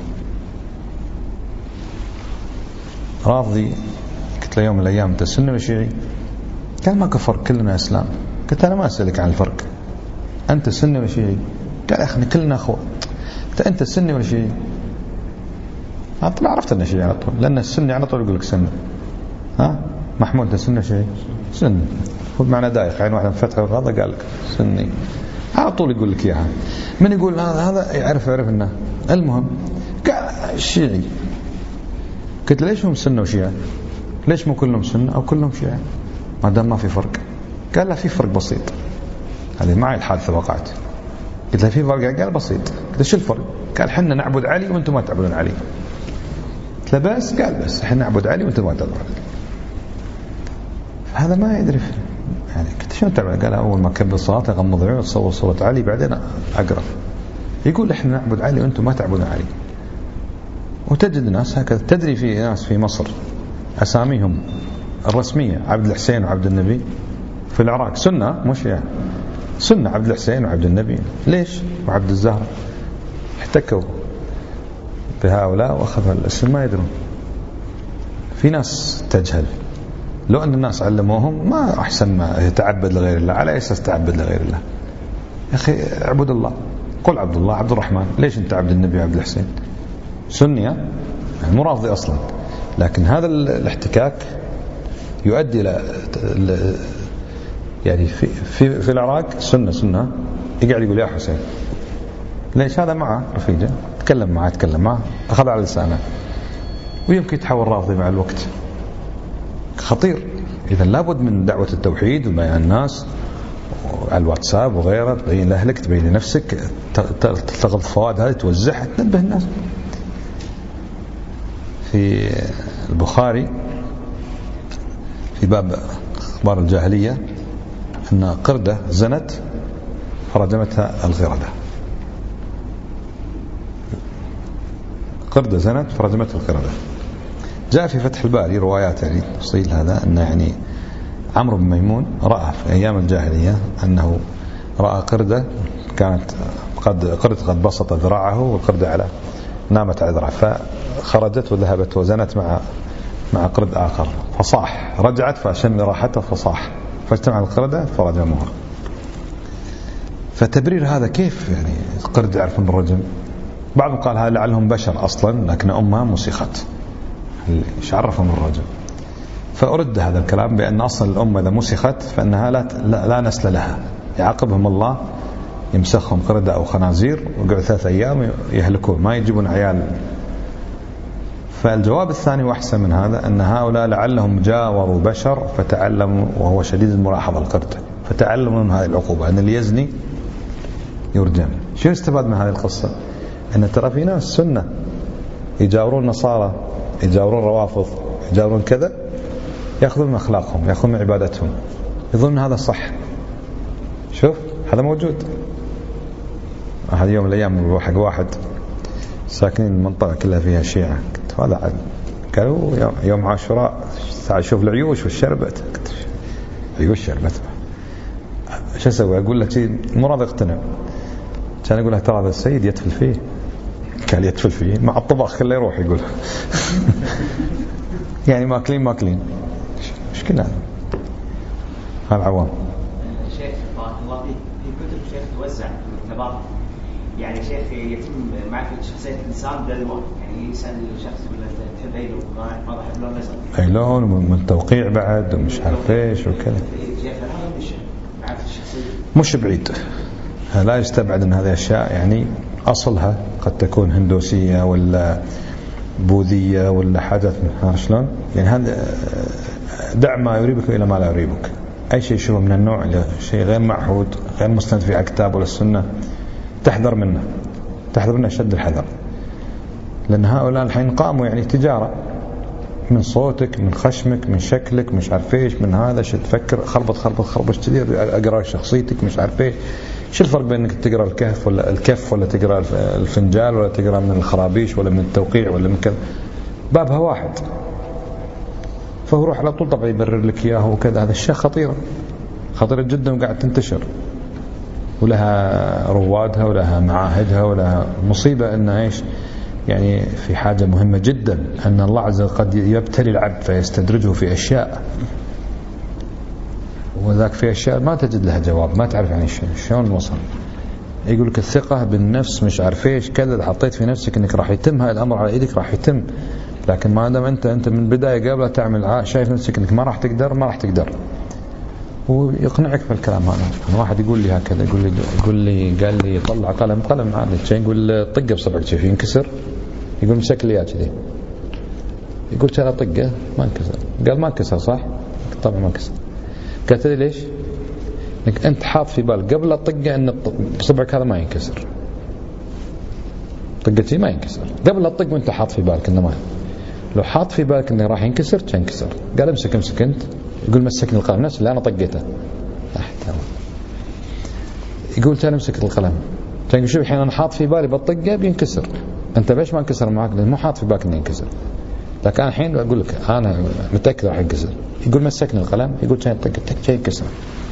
A: رافضي قلت له يوم من الأيام أنت سني ولا شيعي؟ قال ما كفر كلنا إسلام. قلت أنا ما أسألك عن الفرق، أنت سني ولا شيعي؟ قال يا أخي كلنا أخوة. قلت أنت سني ولا شيعي؟ طبعا عرفت أنه شيعي على طول، لأن السني على طول يقول لك سني. ها محمود أنت سني ولا شيعي؟ سني. هو بمعنى دايخ، عين واحدة فتحة وهذا قال لك سني، على طول يقول لك إياها. من يقول هذا هذا يعرف يعرف إنه المهم. قال شيعي. قلت ليش هم سنة وشيعة؟ ليش مو كلهم سنة أو كلهم شيعة؟ ما دام ما في فرق. قال لا في فرق بسيط، هذه معي الحادثة وقعت. قلت له في فرق؟ قال بسيط. قلت له شو الفرق؟ قال حنا نعبد علي وانتم ما تعبدون علي. قلت له بس؟ قال بس احنا نعبد علي وانتم ما تعبدون علي. هذا ما يدري يعني. قلت شلون تعبد؟ قال اول ما كبر الصلاه اغمض عيوني اتصور صوره علي بعدين اقرا. يقول احنا نعبد علي وانتم ما تعبدون علي. وتجد ناس هكذا. تدري في ناس في مصر اساميهم الرسميه عبد الحسين وعبد النبي، في العراق سنه مش يعني سنه عبد الحسين وعبد النبي. ليش؟ وعبد الزهر. احتكوا بهؤلاء واخذوا الاسم ما يدرون. في ناس تجهل، لو أن الناس علموهم ما أحسن ما يتعبد لغير الله. على أساس تعبد لغير الله؟ يا أخي اعبد الله، قل عبد الله عبد الرحمن. ليش أنت عبد النبي وعبد الحسين؟ سنية يعني مو رافضي أصلا. لكن هذا الاحتكاك يؤدي إلى يعني في, في, في العراق سنة سنة يقعد يقول يا حسين. ليش؟ هذا معه رفيقه، تكلم معه تكلم معه أخذ على لسانه، ويمكن يتحول رافضي مع الوقت. خطير. إذا لابد من دعوة التوحيد وبيان الناس على الواتساب وغيره، تبين لأهلك تبين لنفسك، تلتقط الفوائد هذه توزعها تنبه الناس. في البخاري في باب أخبار الجاهلية أن قردة زنت فرجمتها القردة. قردة زنت فرجمتها القردة. جاء في فتح الباري روايات يعني تفصيل هذا، أن يعني عمرو بن ميمون رأى في أيام الجاهلية أنه رأى قردة كانت قد قردة قد بسط ذراعه والقردة على نامت على ذراعه، فخرجت وذهبت وزنت مع مع قرد آخر فصاح. رجعت فشم راحته فصاح، فاجتمع القردة فرجموها. فتبرير هذا كيف يعني القرد يعرفون الرجم؟ بعضهم قال هذا لعلهم بشر أصلا لكن أمها مسخت، ايش عرفهم الرجم؟ فأرد هذا الكلام بأن أصل الأمة إذا مسخت فإنها لا, لا, لا نسل لها، يعاقبهم الله يمسخهم قردة أو خنازير وقعوا ثلاث أيام يهلكون ما يجيبون عيال. فالجواب الثاني وأحسن من هذا، أن هؤلاء لعلهم جاوروا بشر فتعلموا، وهو شديد الملاحظة القردة، فتعلموا من هذه العقوبة أن اللي يزني يرجم. شو استفاد من هذه القصة؟ أن ترى في ناس سنة يجاورون نصارى، يجاورون روافض، يجاورون كذا، يأخذون من أخلاقهم، يأخذون من عبادتهم، يظن هذا صح. شوف هذا موجود. أحد يوم من الأيام بروح حق واحد ساكنين المنطقة كلها فيها شيعة، قلت هذا عاد. قالوا يوم عاشوراء تعال شوف العيوش والشربت. عيوش شربت شو أسوي؟ أقول لك شيء مو راضي اقتنع. كان أقول له ترى هذا السيد يدفل فيه. قال يدفل فيه مع الطباخ خليه يروح يقول يعني ماكلين ماكلين ايش كنا هالعوام.
D: شيخ بارك الله فيك، في كتب شيخ توزع المكتبات يعني شيخ يتم معرفة شخصية الإنسان بالألوان، يعني يسأل الشخص يقول له تحب أي لون؟ ما راح لون أزرق،
A: أي لون ومن توقيع بعد ومش عارف إيش وكذا.
D: شيخ هذا مش معرفة الشخصية مش
A: بعيد، لا يستبعد أن هذه أشياء يعني أصلها قد تكون هندوسية ولا بوذية ولا حاجات من شلون يعني. هذا دع ما يريبك إلى ما لا يريبك. أي شيء شوفه من النوع اللي شيء غير معهود غير مستند في كتاب ولا السنة تحذر منه، تحذر منه شد الحذر. لأن هؤلاء الحين قاموا يعني تجارة من صوتك، من خشمك، من شكلك، مش عارف ايش، من هذا شو تفكر، خربط خربط خربط كثير، اقرا شخصيتك مش عارف ايش. شو الفرق بين انك تقرا الكهف ولا الكف ولا تقرا الفنجال ولا تقرا من الخرابيش ولا من التوقيع ولا من كذا؟ بابها واحد. فهو روح على طول طبعا يبرر لك اياه وكذا. هذا الشيء خطيره خطيره جدا وقاعد تنتشر ولها روادها ولها معاهدها ولها مصيبه. ان ايش يعني في حاجة مهمة جدا، أن الله عز وجل قد يبتلي العبد فيستدرجه في أشياء، وذاك في أشياء ما تجد لها جواب، ما تعرف يعني شلون وصل. يقول لك الثقة بالنفس مش عارف ايش كذا، حطيت في نفسك انك راح يتم هذا الأمر على ايدك راح يتم، لكن ما دام انت انت من البداية قبل تعمل شايف نفسك انك ما راح تقدر ما راح تقدر، ويقنعك في الكلام هذا. واحد يقول لي هكذا، يقول لي يقول لي قال لي طلع قلم قلم عادي شيء، يقول طقه بصبعك شوف ينكسر، يقول مسك لي اياه كذي، يقول كذا طقه ما انكسر. قال ما انكسر صح؟ طبعا ما انكسر. قالت لي ليش؟ انك انت حاط في بالك قبل الطقه ان صبعك هذا ما ينكسر، طقتي ما ينكسر قبل الطق، وانت حاط في بالك انه ما، لو حاط في بالك انه راح ينكسر تنكسر. قال امسك امسك انت، يقول مسكني القلم نفس اللي انا طقيته، يقول تعال امسك القلم، تقول شوف الحين انا حاط في بالي بالطقه بينكسر، انت ليش ما انكسر معك؟ لانه مو حاط في بالك انه ينكسر. لكن انا الحين اقول لك انا متاكد راح ينكسر، يقول مسكني القلم، يقول تعال طقتك شيء ينكسر.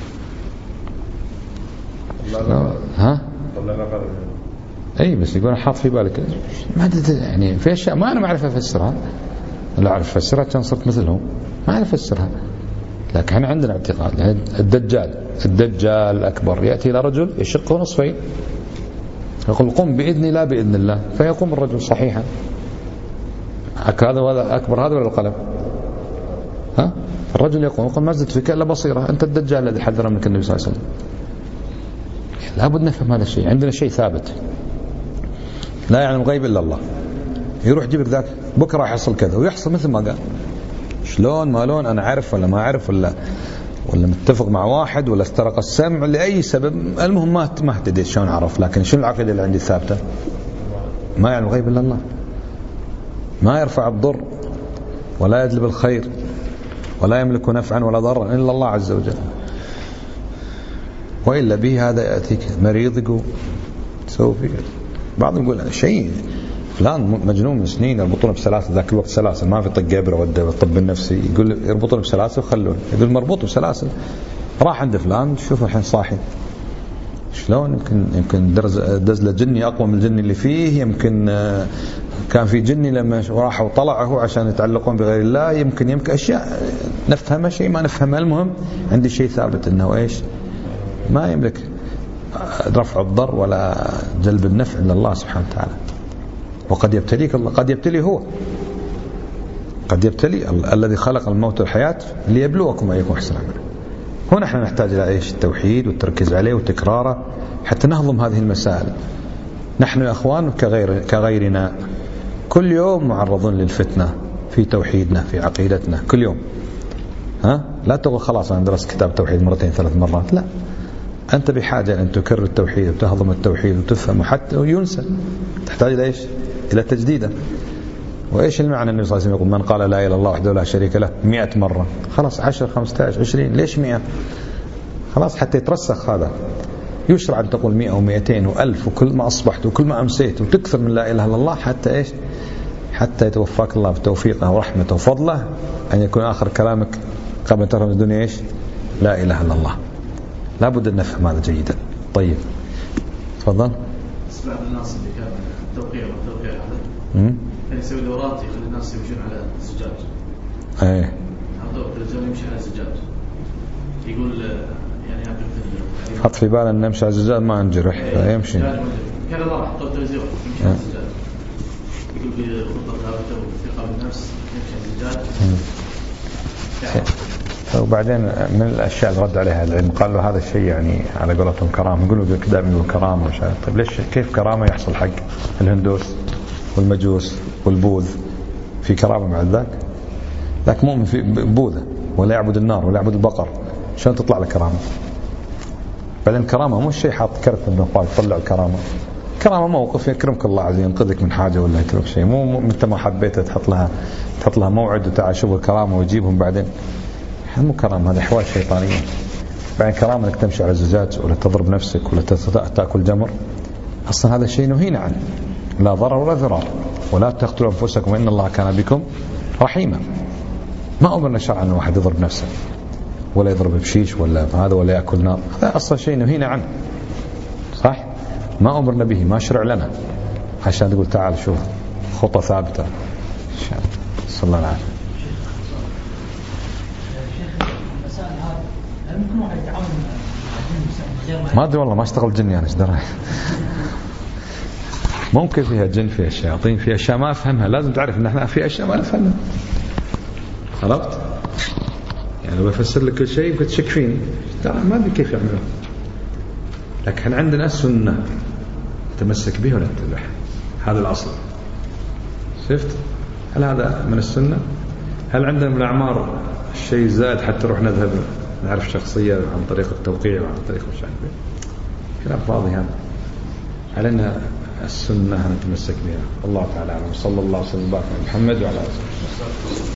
A: ها اي بس يقول حاط في بالك ما يعني في اشياء ما انا ما اعرف افسرها، لو اعرف افسرها كان صرت مثلهم، ما اعرف افسرها. لكن احنا عندنا اعتقاد الدجال الدجال الاكبر ياتي الى رجل يشقه نصفين، يقول قم باذني لا باذن الله، فيقوم الرجل صحيحا. هذا ولا اكبر هذا ولا القلم؟ ها الرجل يقوم يقول ما زدت فيك الا بصيره، انت الدجال الذي حذر منك النبي صلى الله عليه وسلم. لابد نفهم هذا الشيء، عندنا شيء ثابت لا يعلم الغيب الا الله. يروح يجيب ذاك بكره راح يحصل كذا، ويحصل مثل ما قال. شلون ما لون انا اعرف ولا ما اعرف، ولا ولا متفق مع واحد، ولا استرق السمع لاي سبب، المهم ما ما اهتديت شلون اعرف. لكن شنو العقيده اللي عندي ثابته؟ ما يعلم الغيب الا الله، ما يرفع الضر ولا يجلب الخير ولا يملك نفعا ولا ضرا الا الله عز وجل. والا به هذا ياتيك مريض يقول تسوي فيه. بعضهم يقول شيء فلان مجنون من سنين يربطونه بسلاسل، ذاك الوقت سلاسل ما في طق ابره وده الطب النفسي، يقول يربطونه بسلاسل وخلون، يقول مربوط بسلاسل. راح عند فلان شوفه الحين صاحي، شلون يمكن يمكن دز له جني اقوى من الجني اللي فيه، يمكن كان في جني لما راح وطلعه عشان يتعلقون بغير الله، يمكن يمكن اشياء نفهمها شيء ما نفهمها. المهم عندي شيء ثابت انه ايش؟ ما يملك رفع الضر ولا جلب النفع الا الله سبحانه وتعالى. وقد يبتليك الله، قد يبتلي هو، قد يبتلي الذي خلق الموت والحياة ليبلوكم أيكم أحسن عملا. هنا نحن نحتاج إلى إيش؟ التوحيد والتركيز عليه وتكراره حتى نهضم هذه المسائل. نحن يا أخوان كغير كغيرنا كل يوم معرضون للفتنة في توحيدنا في عقيدتنا كل يوم. ها لا تقول خلاص أنا درست كتاب توحيد مرتين ثلاث مرات، لا، أنت بحاجة أن تكرر التوحيد وتهضم التوحيد وتفهم حتى ينسى. تحتاج إلى إيش؟ إلى تجديده. وإيش المعنى؟ النبي صلى الله عليه وسلم يقول من قال لا إله إلا الله وحده لا شريك له مئة مرة، خلاص عشر خمسة عشر عشرين، ليش مئة؟ خلاص حتى يترسخ هذا. يشرع أن تقول مئة ومئتين وألف، وكل ما أصبحت وكل ما أمسيت وتكثر من لا إله إلا الله حتى إيش؟ حتى يتوفاك الله بتوفيقه ورحمته وفضله أن يكون آخر كلامك قبل ترى من الدنيا إيش؟ لا إله إلا الله. لا بد أن نفهم هذا جيدا. طيب تفضل.
E: اسمع الناس اللي كان التوقيع والتوقيع هذا كان يسوي دورات يخلي الناس يمشون على الزجاج.
A: ايه
E: هذا التلفزيون يمشي على الزجاج، يقول يعني يعطي
A: حط في باله ان نمشي على الزجاج ما نجرح فيمشي.
E: كان الله حط التلفزيون يمشي على الزجاج، يقول بخطة ثابتة وثقة بالنفس يمشي على الزجاج.
A: وبعدين من الاشياء اللي رد عليها العلم قال له هذا الشيء يعني على قولتهم كرامه، يقولوا كذا من الكرامه مش عارف. طيب ليش كيف كرامه يحصل حق الهندوس والمجوس والبوذ؟ في كرامه مع ذاك؟ ذاك مؤمن في بوذا ولا يعبد النار ولا يعبد البقر، شلون تطلع له كرامه؟ بعدين الكرامه مو شيء حاط كرت من قال طلع الكرامه. كرامه موقف يكرمك الله عز وجل، ينقذك من حاجه ولا يكرمك شيء، مو انت ما حبيته تحط لها تحط لها موعد وتعال شوف الكرامه ويجيبهم بعدين. مو كرامه، هذا احوال شيطانيه. بعدين كرامه انك تمشي على الزجاج ولا تضرب نفسك ولا تاكل جمر، اصلا هذا الشيء نهينا عنه، لا ضرر ولا ضرار. ولا تقتلوا انفسكم ان الله كان بكم رحيما. ما امرنا شرعا ان واحد يضرب نفسه ولا يضرب بشيش ولا هذا ولا ياكل نار، هذا اصلا شيء نهينا عنه، صح؟ ما امرنا به، ما شرع لنا عشان تقول تعال شوف خطه ثابته. صلى الله عليه وسلم. ما ادري والله ما اشتغل جني انا، ايش دراني؟ ممكن فيها جن فيها شياطين فيها اشياء ما افهمها، لازم تعرف ان احنا في اشياء ما نفهمها. عرفت؟ يعني لو بفسر لك كل شيء يمكن تشك فيني، ترى ما ادري كيف يعملون. لكن عندنا سنه تمسك بها ولا تتبعها، هذا الاصل. شفت؟ هل هذا من السنه؟ هل عندنا من الاعمار الشيء زائد حتى نروح نذهب نعرف شخصية عن طريق التوقيع وعن طريق مش عارف كلام فاضي هذا. علينا السنة نتمسك بها. الله تعالى أعلم. صلى الله عليه وسلم وبارك على محمد وعلى آله وصحبه.